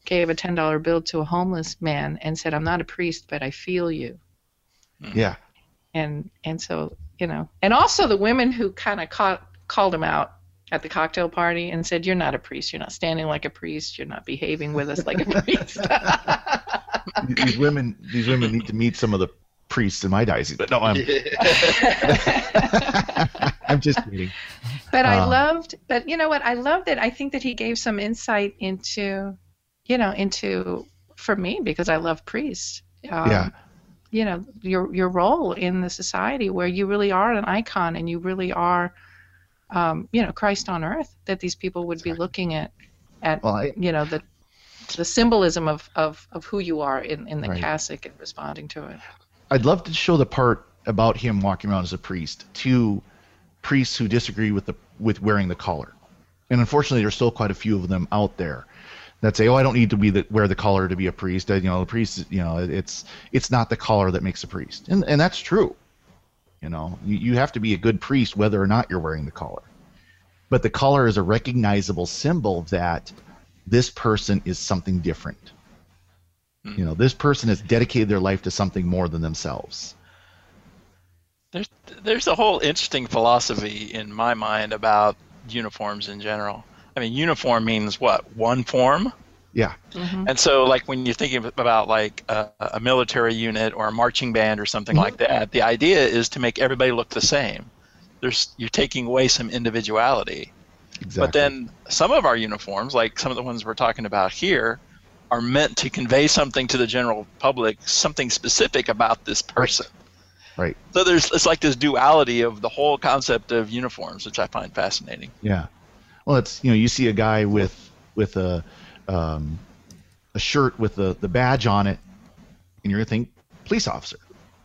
gave a ten dollar bill to a homeless man and said, "I'm not a priest, but I feel you." Yeah. And and so, you know, and also the women who kind of caught called him out at the cocktail party and said, "You're not a priest. You're not standing like a priest. You're not behaving with us like a priest." these women, these women need to meet some of the priests in my diocese. But no, I'm, I'm just kidding. But I Um, loved, but you know what? I loved it. I think that he gave some insight into, you know, into for me because I love priests. Um, Yeah. You know, your your role in the society where you really are an icon and you really are, um, you know, Christ on earth. That these people would be looking at, at Well, I- you know, the the symbolism of, of, of who you are in, in the Right. cassock and responding to it. I'd love to show the part about him walking around as a priest to priests who disagree with the with wearing the collar, and unfortunately, there's still quite a few of them out there that say, "Oh, I don't need to be the, wear the collar to be a priest." Uh, You know, the priest, you know, it's it's not the collar that makes a priest, and and that's true. You know, you, you have to be a good priest whether or not you're wearing the collar, but the collar is a recognizable symbol that this person is something different. You know, this person has dedicated their life to something more than themselves. There's there's a whole interesting philosophy in my mind about uniforms in general. I mean, uniform means what? One form? Yeah. And so, like, when you're thinking about, like, a, a military unit or a marching band or something Mhm. like that, the idea is to make everybody look the same. There's You're taking away some individuality. Exactly. But then some of our uniforms, like some of the ones we're talking about here, are meant to convey something to the general public, something specific about this person. Right. So there's it's like this duality of the whole concept of uniforms, which I find fascinating. Yeah. Well, it's, you know, you see a guy with with a um, a shirt with the, the badge on it, and you're gonna think police officer.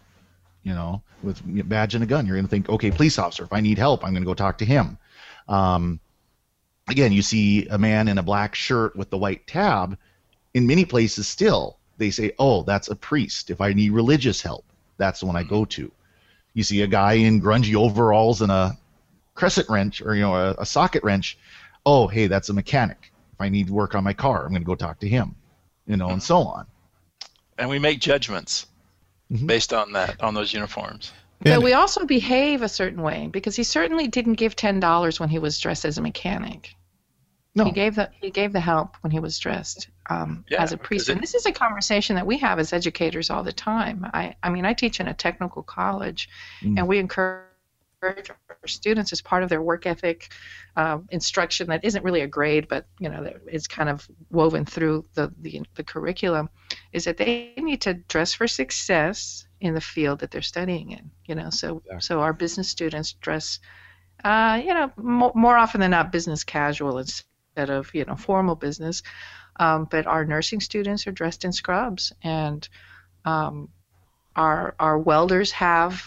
You know, with a badge and a gun, you're gonna think, okay, police officer. If I need help, I'm gonna go talk to him. Um, again, you see a man in a black shirt with the white tab. In many places, still they say, "Oh, that's a priest. If I need religious help, that's the one I go to." You see a guy in grungy overalls and a crescent wrench, or you know, a, a socket wrench. "Oh, hey, that's a mechanic. If I need work on my car, I'm going to go talk to him." You know, and so on. And we make judgments Mhm. based on that, on those uniforms. But And- we also behave a certain way because he certainly didn't give ten dollars when he was dressed as a mechanic. No. He gave the he gave the help when he was dressed um, Yeah, as a priest, because it- and this is a conversation that we have as educators all the time. I I mean, I teach in a technical college, Mm. and we encourage our students as part of their work ethic um, instruction that isn't really a grade, but you know, that is kind of woven through the, the the curriculum, is that they need to dress for success in the field that they're studying in. You know, so so our business students dress, uh, you know, more, more often than not, business casual instead of, you know, formal business. Um, but our nursing students are dressed in scrubs, and um, our our welders have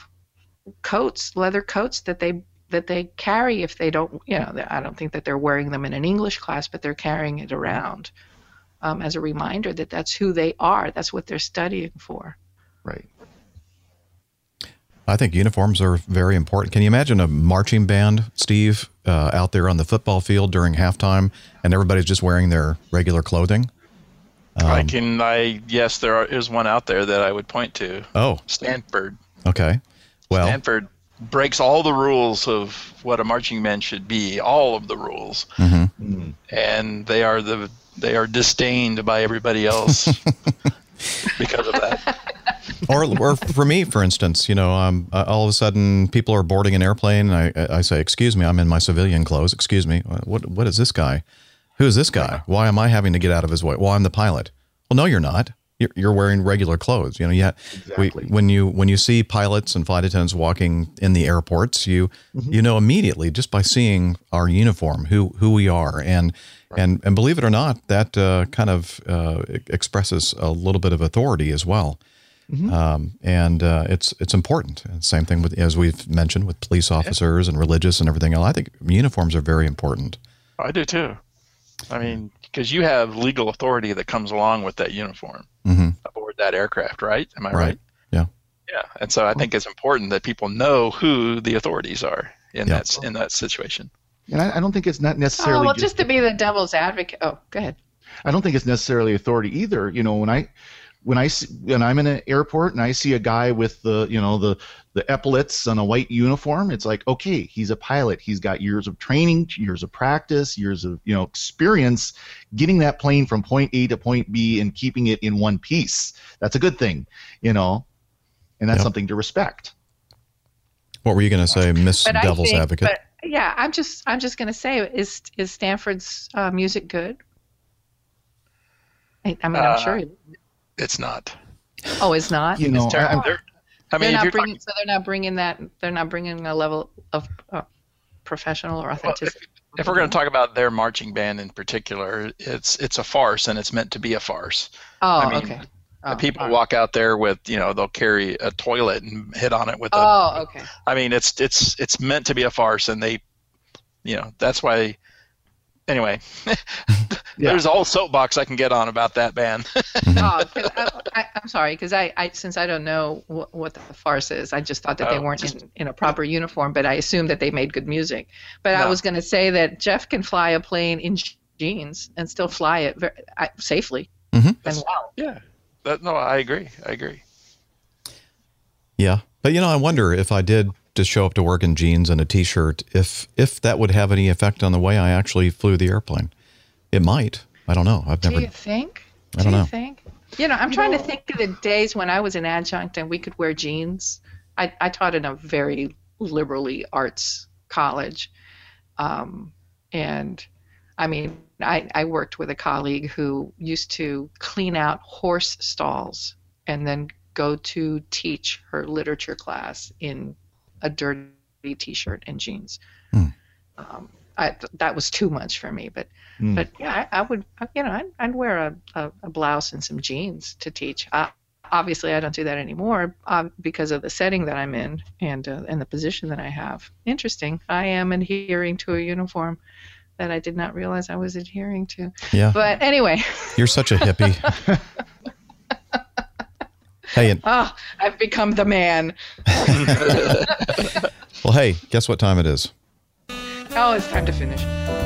coats, leather coats that they that they carry if they don't, you know, I don't think that they're wearing them in an English class, but they're carrying it around um, as a reminder that that's who they are. That's what they're studying for. Right. I think uniforms are very important. Can you imagine a marching band, Steve, uh, out there on the football field during halftime, and everybody's just wearing their regular clothing? I Um, can, I yes, there are, is one out there that I would point to. Oh, Stanford. okay. Well, Stanford breaks all the rules of what a marching band should be, all of the rules, mhm. Mm. and they are the they are disdained by everybody else because of that. or or for me, for instance, you know, um, uh, all of a sudden people are boarding an airplane, and I I say, "Excuse me, I'm in my civilian clothes. Excuse me, what what is this guy? Who is this guy? Why am I having to get out of his way? Well, I'm the pilot. Well, no, you're not. You're, you're wearing regular clothes. You know, yeah. Exactly. We, when you when you see pilots and flight attendants walking in the airports, you Mhm. you know immediately just by seeing our uniform who who we are, and and and believe it or not, that uh, kind of uh, expresses a little bit of authority as well. Mhm. Um, and uh, it's it's important. And same thing with, as we've mentioned, with police officers and religious and everything else. I think uniforms are very important. I do too. I mean, because you have legal authority that comes along with that uniform Hmm. aboard that aircraft, right? Am I right? Right. Yeah. Yeah. And so I think it's important that people know who the authorities are in Yeah. that in that situation. And I, I don't think it's not necessarily Oh, well, just, just to be the devil's advocate. Oh, go ahead. I don't think it's necessarily authority either. You know, when I when I see, when I'm in an airport and I see a guy with the you know the the epaulets on a white uniform, it's like, okay, he's a pilot. He's got years of training, years of practice, years of you know experience getting that plane from point A to point B and keeping it in one piece. That's a good thing, you know, and that's Yep. something to respect. What were you going to say, Miss But I Devil's think- Advocate? But yeah, I'm just I'm just gonna say, is is Stanford's uh, music good? I, I mean, I'm Uh, sure. It, It's not. oh, it's not. You know, It's terrible. I, I'm- They're- I mean, they're if not you're bringing. talking, So they're not bringing that. They're not bringing a level of uh, professional or well, if, authenticity. if we're going to talk about their marching band in particular, it's it's a farce, and it's meant to be a farce. oh, I mean, okay. The Oh, people all right. walk out there with, you know, they'll carry a toilet and hit on it with a. Oh, okay. I mean, it's it's it's meant to be a farce, and they, you know, that's why. Anyway, there's a whole soapbox I can get on about that band. Oh, 'cause I, I, I'm sorry, because I, I, since I don't know what, what the farce is, I just thought that they Oh, weren't just- in, in a proper uniform, but I assumed that they made good music. But I No. was going to say that Jeff can fly a plane in jeans and still fly it very, I, safely Mhm. and well. Yeah, that, no, I agree. I agree. Yeah. But, you know, I wonder if I did just show up to work in jeans and a T-shirt, if if that would have any effect on the way I actually flew the airplane. It might. I don't know. I've Do never. you think? I don't Do you know. think? You know, I'm trying to think of the days when I was an adjunct and we could wear jeans. I, I taught in a very liberally arts college. Um, and I mean, I, I worked with a colleague who used to clean out horse stalls and then go to teach her literature class in a dirty T-shirt and jeans. Hmm. Um, I, that was too much for me, but Hmm. but yeah, I, I would, you know, I'd, I'd wear a, a, a blouse and some jeans to teach. Uh, obviously, I don't do that anymore uh, because of the setting that I'm in and uh, and the position that I have. Interesting. I am adhering to a uniform that I did not realize I was adhering to. Yeah. But anyway, You're such a hippie. Hey, and, oh, I've become the man. well, hey, guess what time it is? Oh, it's time to finish.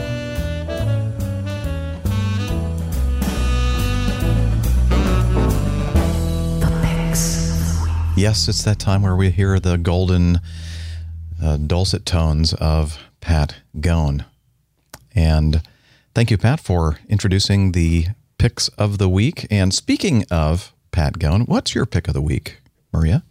Yes, it's that time where we hear the golden, uh, dulcet tones of Pat Gone. And thank you, Pat, for introducing the picks of the week. And speaking of Pat Gone, what's your pick of the week, Maria?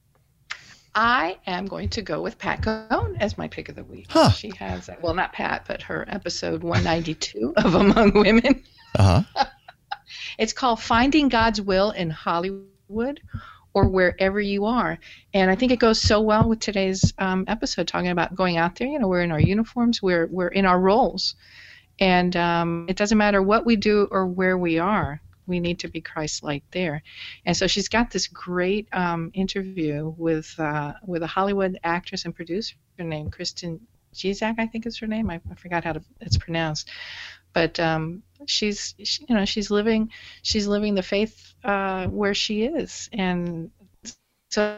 I am going to go with Pat Gone as my pick of the week. Huh. She has, well, not Pat, but her episode one ninety-two of Among Women. Uh huh. It's called Finding God's Will in Hollywood or Wherever You Are. And I think it goes so well with today's um, episode, talking about going out there. You know, we're in our uniforms, we're, we're in our roles. And um, it doesn't matter what we do or where we are. We need to be Christ-like there. And so she's got this great um, interview with uh, with a Hollywood actress and producer named Kristen Jezak, I think is her name. I, I forgot how to, it's pronounced. But um, she's, she, you know, she's living, she's living the faith uh, where she is, and so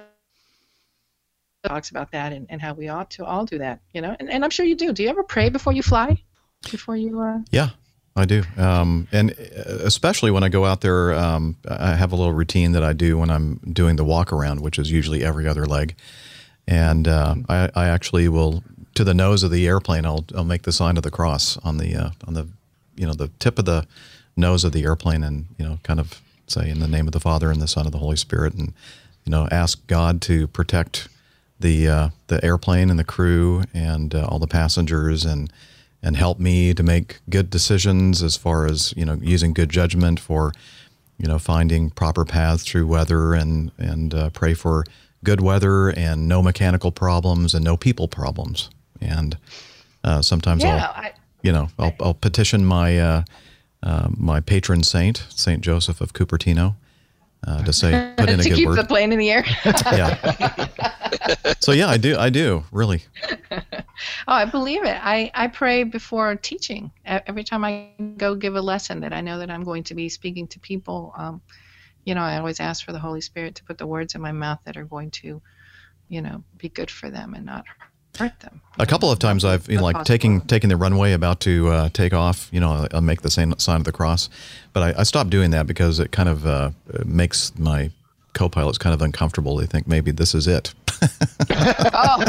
talks about that and, and how we ought to all do that, you know. And, and I'm sure you do. Do you ever pray before you fly? Before you? Uh... Yeah, I do. Um, and especially when I go out there, um, I have a little routine that I do when I'm doing the walk around, which is usually every other leg. And uh, I, I actually will, to the nose of the airplane, I'll I'll make the sign of the cross on the uh, on the you know the tip of the nose of the airplane, and you know kind of say in the name of the Father and the Son and the Holy Spirit, and you know ask God to protect the uh, the airplane and the crew and uh, all the passengers, and and help me to make good decisions as far as you know using good judgment for you know finding proper paths through weather, and and uh, pray for good weather and no mechanical problems and no people problems. And uh, sometimes Yeah, I'll, I, you know, I'll, I'll petition my uh, uh, my patron saint, Saint Joseph of Cupertino, uh, to say, put in a to good keep word. the plane in the air. Yeah. So yeah, I do. I do really. Oh, I believe it. I, I pray before teaching. E- Every time I go give a lesson that I know that I'm going to be speaking to people, um, you know, I always ask for the Holy Spirit to put the words in my mouth that are going to, you know, be good for them and not hurt them. A couple of times I've you know, like taking taking the runway about to uh, take off. You know, I'll make the same sign of the cross, but I, I stopped doing that because it kind of uh, makes my co-pilots kind of uncomfortable. They think maybe this is it. Oh.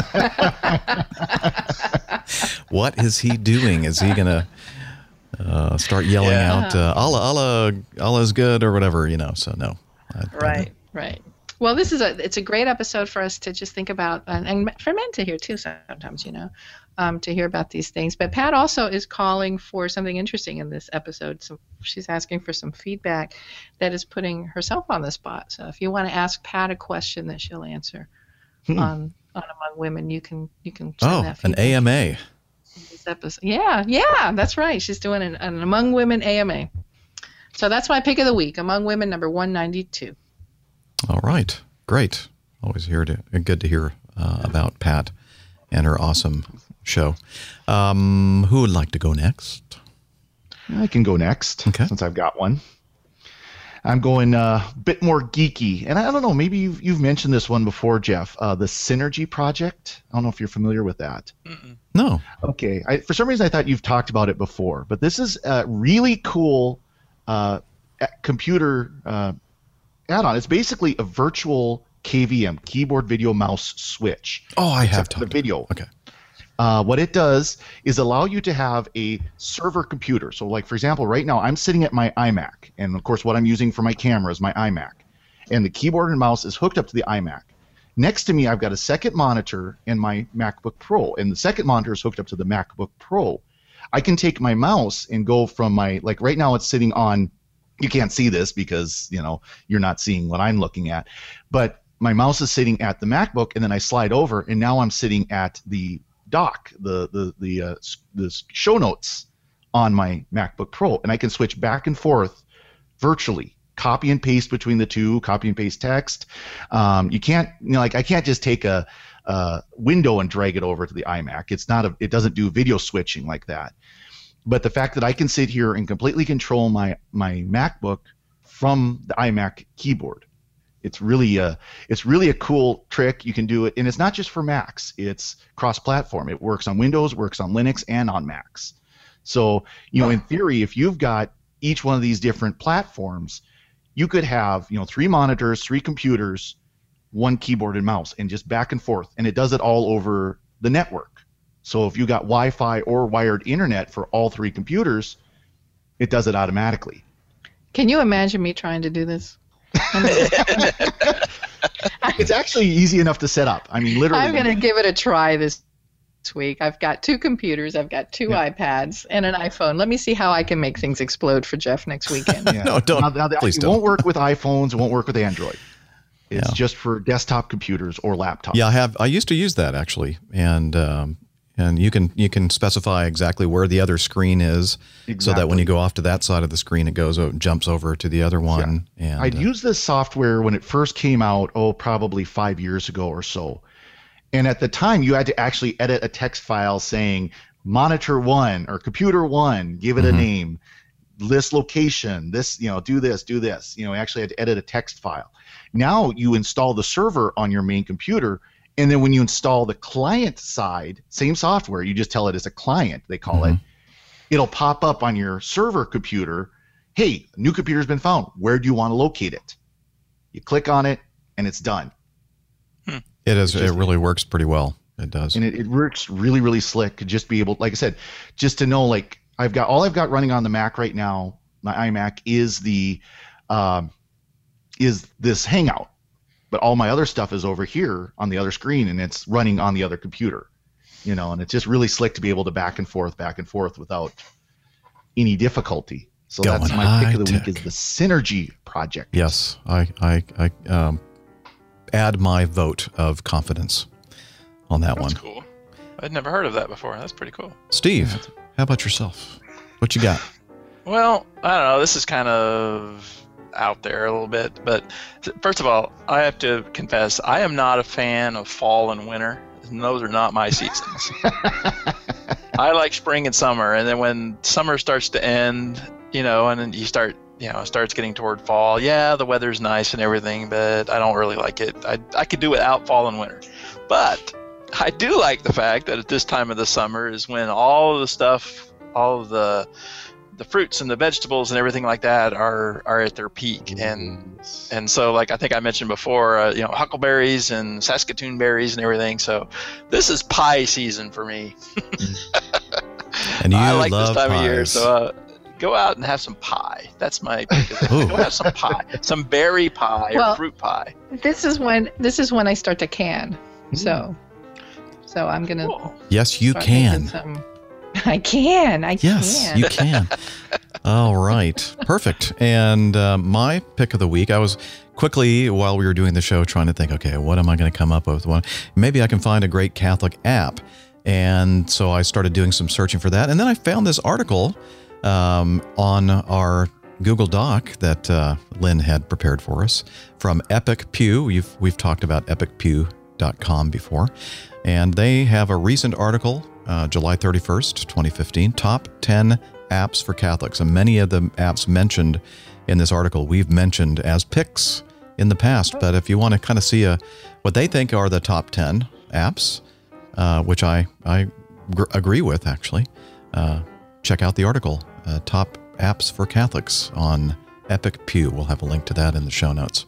What is he doing? Is he gonna uh, start yelling Yeah. out uh, Allah Allah Allah's good or whatever? You know. So no. I, Right, right. Well, this is a it's a great episode for us to just think about, and, and for men to hear too sometimes, you know, um, to hear about these things. But Pat also is calling for something interesting in this episode. So she's asking for some feedback that is putting herself on the spot. So if you want to ask Pat a question that she'll answer Hmm. on on Among Women, you can you can send Oh, that an feedback A M A. in this episode. Yeah, yeah, that's right. She's doing an, an Among Women A M A. So that's my pick of the week, Among Women number one ninety-two. All right, great. Always here to good to hear uh, about Pat and her awesome show. Um, who would like to go next? I can go next Okay. since I've got one. I'm going uh, a bit more geeky, and I don't know. Maybe you've you've mentioned this one before, Jeff. Uh, the Synergy Project. I don't know if you're familiar with that. No. Okay. I, for some reason, I thought you've talked about it before, but this is a really cool uh, a- computer uh, add-on. It's basically a virtual K V M, keyboard video mouse switch. Oh, I have Except for talked. the video. Okay. Uh, what it does is allow you to have a server computer. So, like, for example, right now I'm sitting at my iMac, and of course what I'm using for my camera is my iMac, and the keyboard and mouse is hooked up to the iMac. Next to me, I've got a second monitor and my MacBook Pro, and the second monitor is hooked up to the MacBook Pro. I can take my mouse and go from my, like right now it's sitting on, you can't see this because, you know, you're not seeing what I'm looking at, but my mouse is sitting at the MacBook, and then I slide over, and now I'm sitting at the dock, the the the uh, the show notes on my MacBook Pro, and I can switch back and forth virtually, copy and paste between the two, copy and paste text. Um, you can't, you know, like I can't just take a, a window and drag it over to the iMac. It's not a, it doesn't do video switching like that. But the fact that I can sit here and completely control my my MacBook from the iMac keyboard. It's really a it's really a cool trick. You can do it, and it's not just for Macs. It's cross-platform. It works on Windows, works on Linux, and on Macs. So, you know, in theory, if you've got each one of these different platforms, you could have, you know, three monitors, three computers, one keyboard and mouse, and just back and forth. And it does it all over the network. So if you got Wi-Fi or wired internet for all three computers, it does it automatically. Can you imagine me trying to do this? It's actually easy enough to set up. I mean, literally. I'm going to give it a try this week. I've got two computers, I've got two Yeah. iPads, and an iPhone. Let me see how I can make things explode for Jeff next weekend. Yeah. No, don't. Now, now, Please it don't. won't work with iPhones. It won't work with Android. It's Yeah. just for desktop computers or laptops. Yeah, I have. I used to use that actually, and um, and you can you can specify exactly where the other screen is, so that when Exactly. you go off to that side of the screen, it goes o- jumps over to the other one. And I'd uh, used this software when it first came out, oh, probably five years ago or so. And at the time, you had to actually edit a text file saying monitor one or computer one, give it Mhm. a name, list location, this, you know, do this, do this. You know, I actually had to edit a text file. Now you install the server on your main computer, and then when you install the client side, same software, you just tell it it's a client, they call Mhm. it. It'll pop up on your server computer, hey, a new computer's been found. Where do you want to locate it? You click on it, and it's done. it is. it's It just- really works pretty well. It does. And it, it works really, really slick. to Just be able, like I said, just to know, like I've got all I've got running on the Mac right now. My iMac is the um, is this Hangout, but all my other stuff is over here on the other screen, and it's running on the other computer. You know, and it's just really slick to be able to back and forth, back and forth without any difficulty. So Going that's my pick of the week high-tech. is the Synergy Project. Yes, I I, I um, add my vote of confidence on that That's one. cool. I'd never heard of that before. That's pretty cool. Steve, how about yourself? What you got? Well, I don't know. This is kind of out there a little bit, but th- first of all, I have to confess I am not a fan of fall and winter. And those are not my seasons. I like spring and summer, and then when summer starts to end, you know, and then you start, you know, it starts getting toward fall. Yeah, the weather's nice and everything, but I don't really like it. I I could do without fall and winter, but I do like the fact that at this time of the summer is when all the stuff, all of the the fruits and the vegetables and everything like that are are at their peak. And and so, like I think I mentioned before, uh, you know, huckleberries and Saskatoon berries and everything. So this is pie season for me. And you I like love this time pies. of year. So uh, go out and have some pie. That's my pick of the- Go have some pie, some berry pie or Well, fruit pie. This is when this is when I start to can. So, so I'm gonna. Cool. Yes, you start making can. some- I can. I Yes, can. you can. All right. Perfect. And uh, my pick of the week, I was quickly, while we were doing the show, trying to think, okay, what am I going to come up with? One, maybe I can find a great Catholic app. And so I started doing some searching for that. And then I found this article um, on our Google Doc that uh, Lynn had prepared for us from Epic Pew. We've, we've talked about epic pew dot com before. And they have a recent article, uh, July thirty-first, twenty fifteen, top ten apps for Catholics. And many of the apps mentioned in this article we've mentioned as picks in the past. But if you want to kind of see a, what they think are the top ten apps, uh, which I, I gr- agree with, actually, uh, check out the article, uh, Top Apps for Catholics on Epic Pew. We'll have a link to that in the show notes.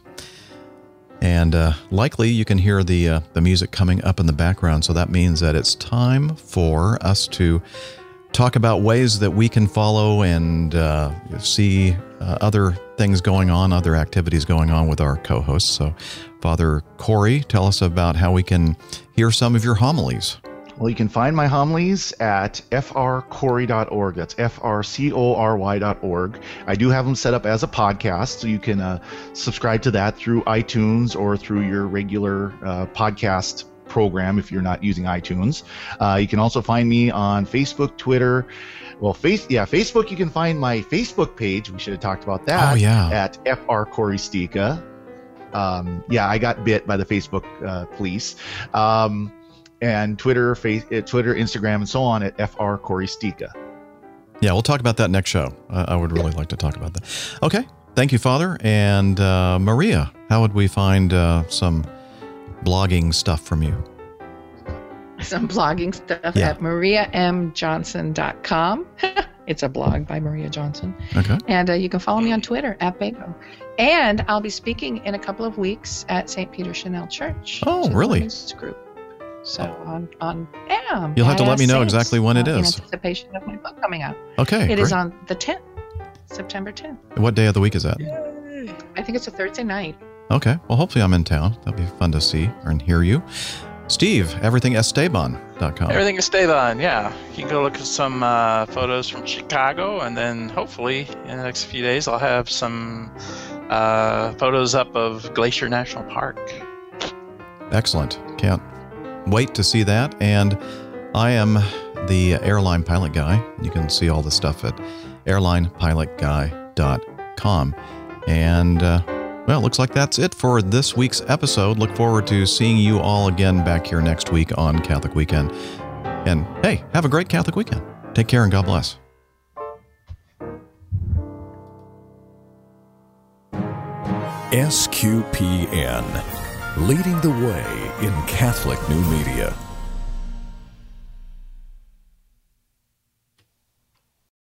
And uh, likely you can hear the uh, the music coming up in the background, so that means that it's time for us to talk about ways that we can follow and uh, see uh, other things going on, other activities going on with our co-hosts. So, Father Corey, tell us about how we can hear some of your homilies. Well, you can find my homilies at f r corey dot org. That's F R C O R Y dot org. I do have them set up as a podcast, so you can uh, subscribe to that through iTunes or through your regular uh, podcast program if you're not using iTunes. Uh, you can also find me on Facebook, Twitter. Well, face yeah, Facebook. You can find my Facebook page. We should have talked about that. Oh, yeah. At F R Corey Stika. Um, yeah, I got bit by the Facebook uh, police. Um, and Twitter, face, uh, Twitter, Instagram, and so on at F R Corey Stika. Yeah, we'll talk about that next show. Uh, I would really like to talk about that. Okay. Thank you, Father. And uh, Maria, how would we find uh, some blogging stuff from you? Some blogging stuff Yeah. at maria m johnson dot com. It's a blog by Maria Johnson. Okay. And uh, you can follow me on Twitter at Bago. And I'll be speaking in a couple of weeks at Saint Peter Chanel Church. Oh, to the really? women's Group. So on, on yeah. You'll have to I let me Ask know Saints, exactly when it uh, In is. anticipation of my book coming out. Okay. It great. is on the tenth, September tenth. What day of the week is that? I think it's a Thursday night. Okay. Well, hopefully I'm in town. That'll be fun to see and hear you. Steve, everything esteban dot com. Everything is Esteban, yeah. You can go look at some uh, photos from Chicago, and then hopefully in the next few days I'll have some uh, photos up of Glacier National Park. Excellent. Can't wait to see that. And I am the airline pilot guy. You can see all the stuff at airline pilot guy dot com. And, uh, well, looks like that's it for this week's episode. Look forward to seeing you all again back here next week on Catholic Weekend. And, hey, have a great Catholic weekend. Take care and God bless. S Q P N, leading the way in Catholic new media.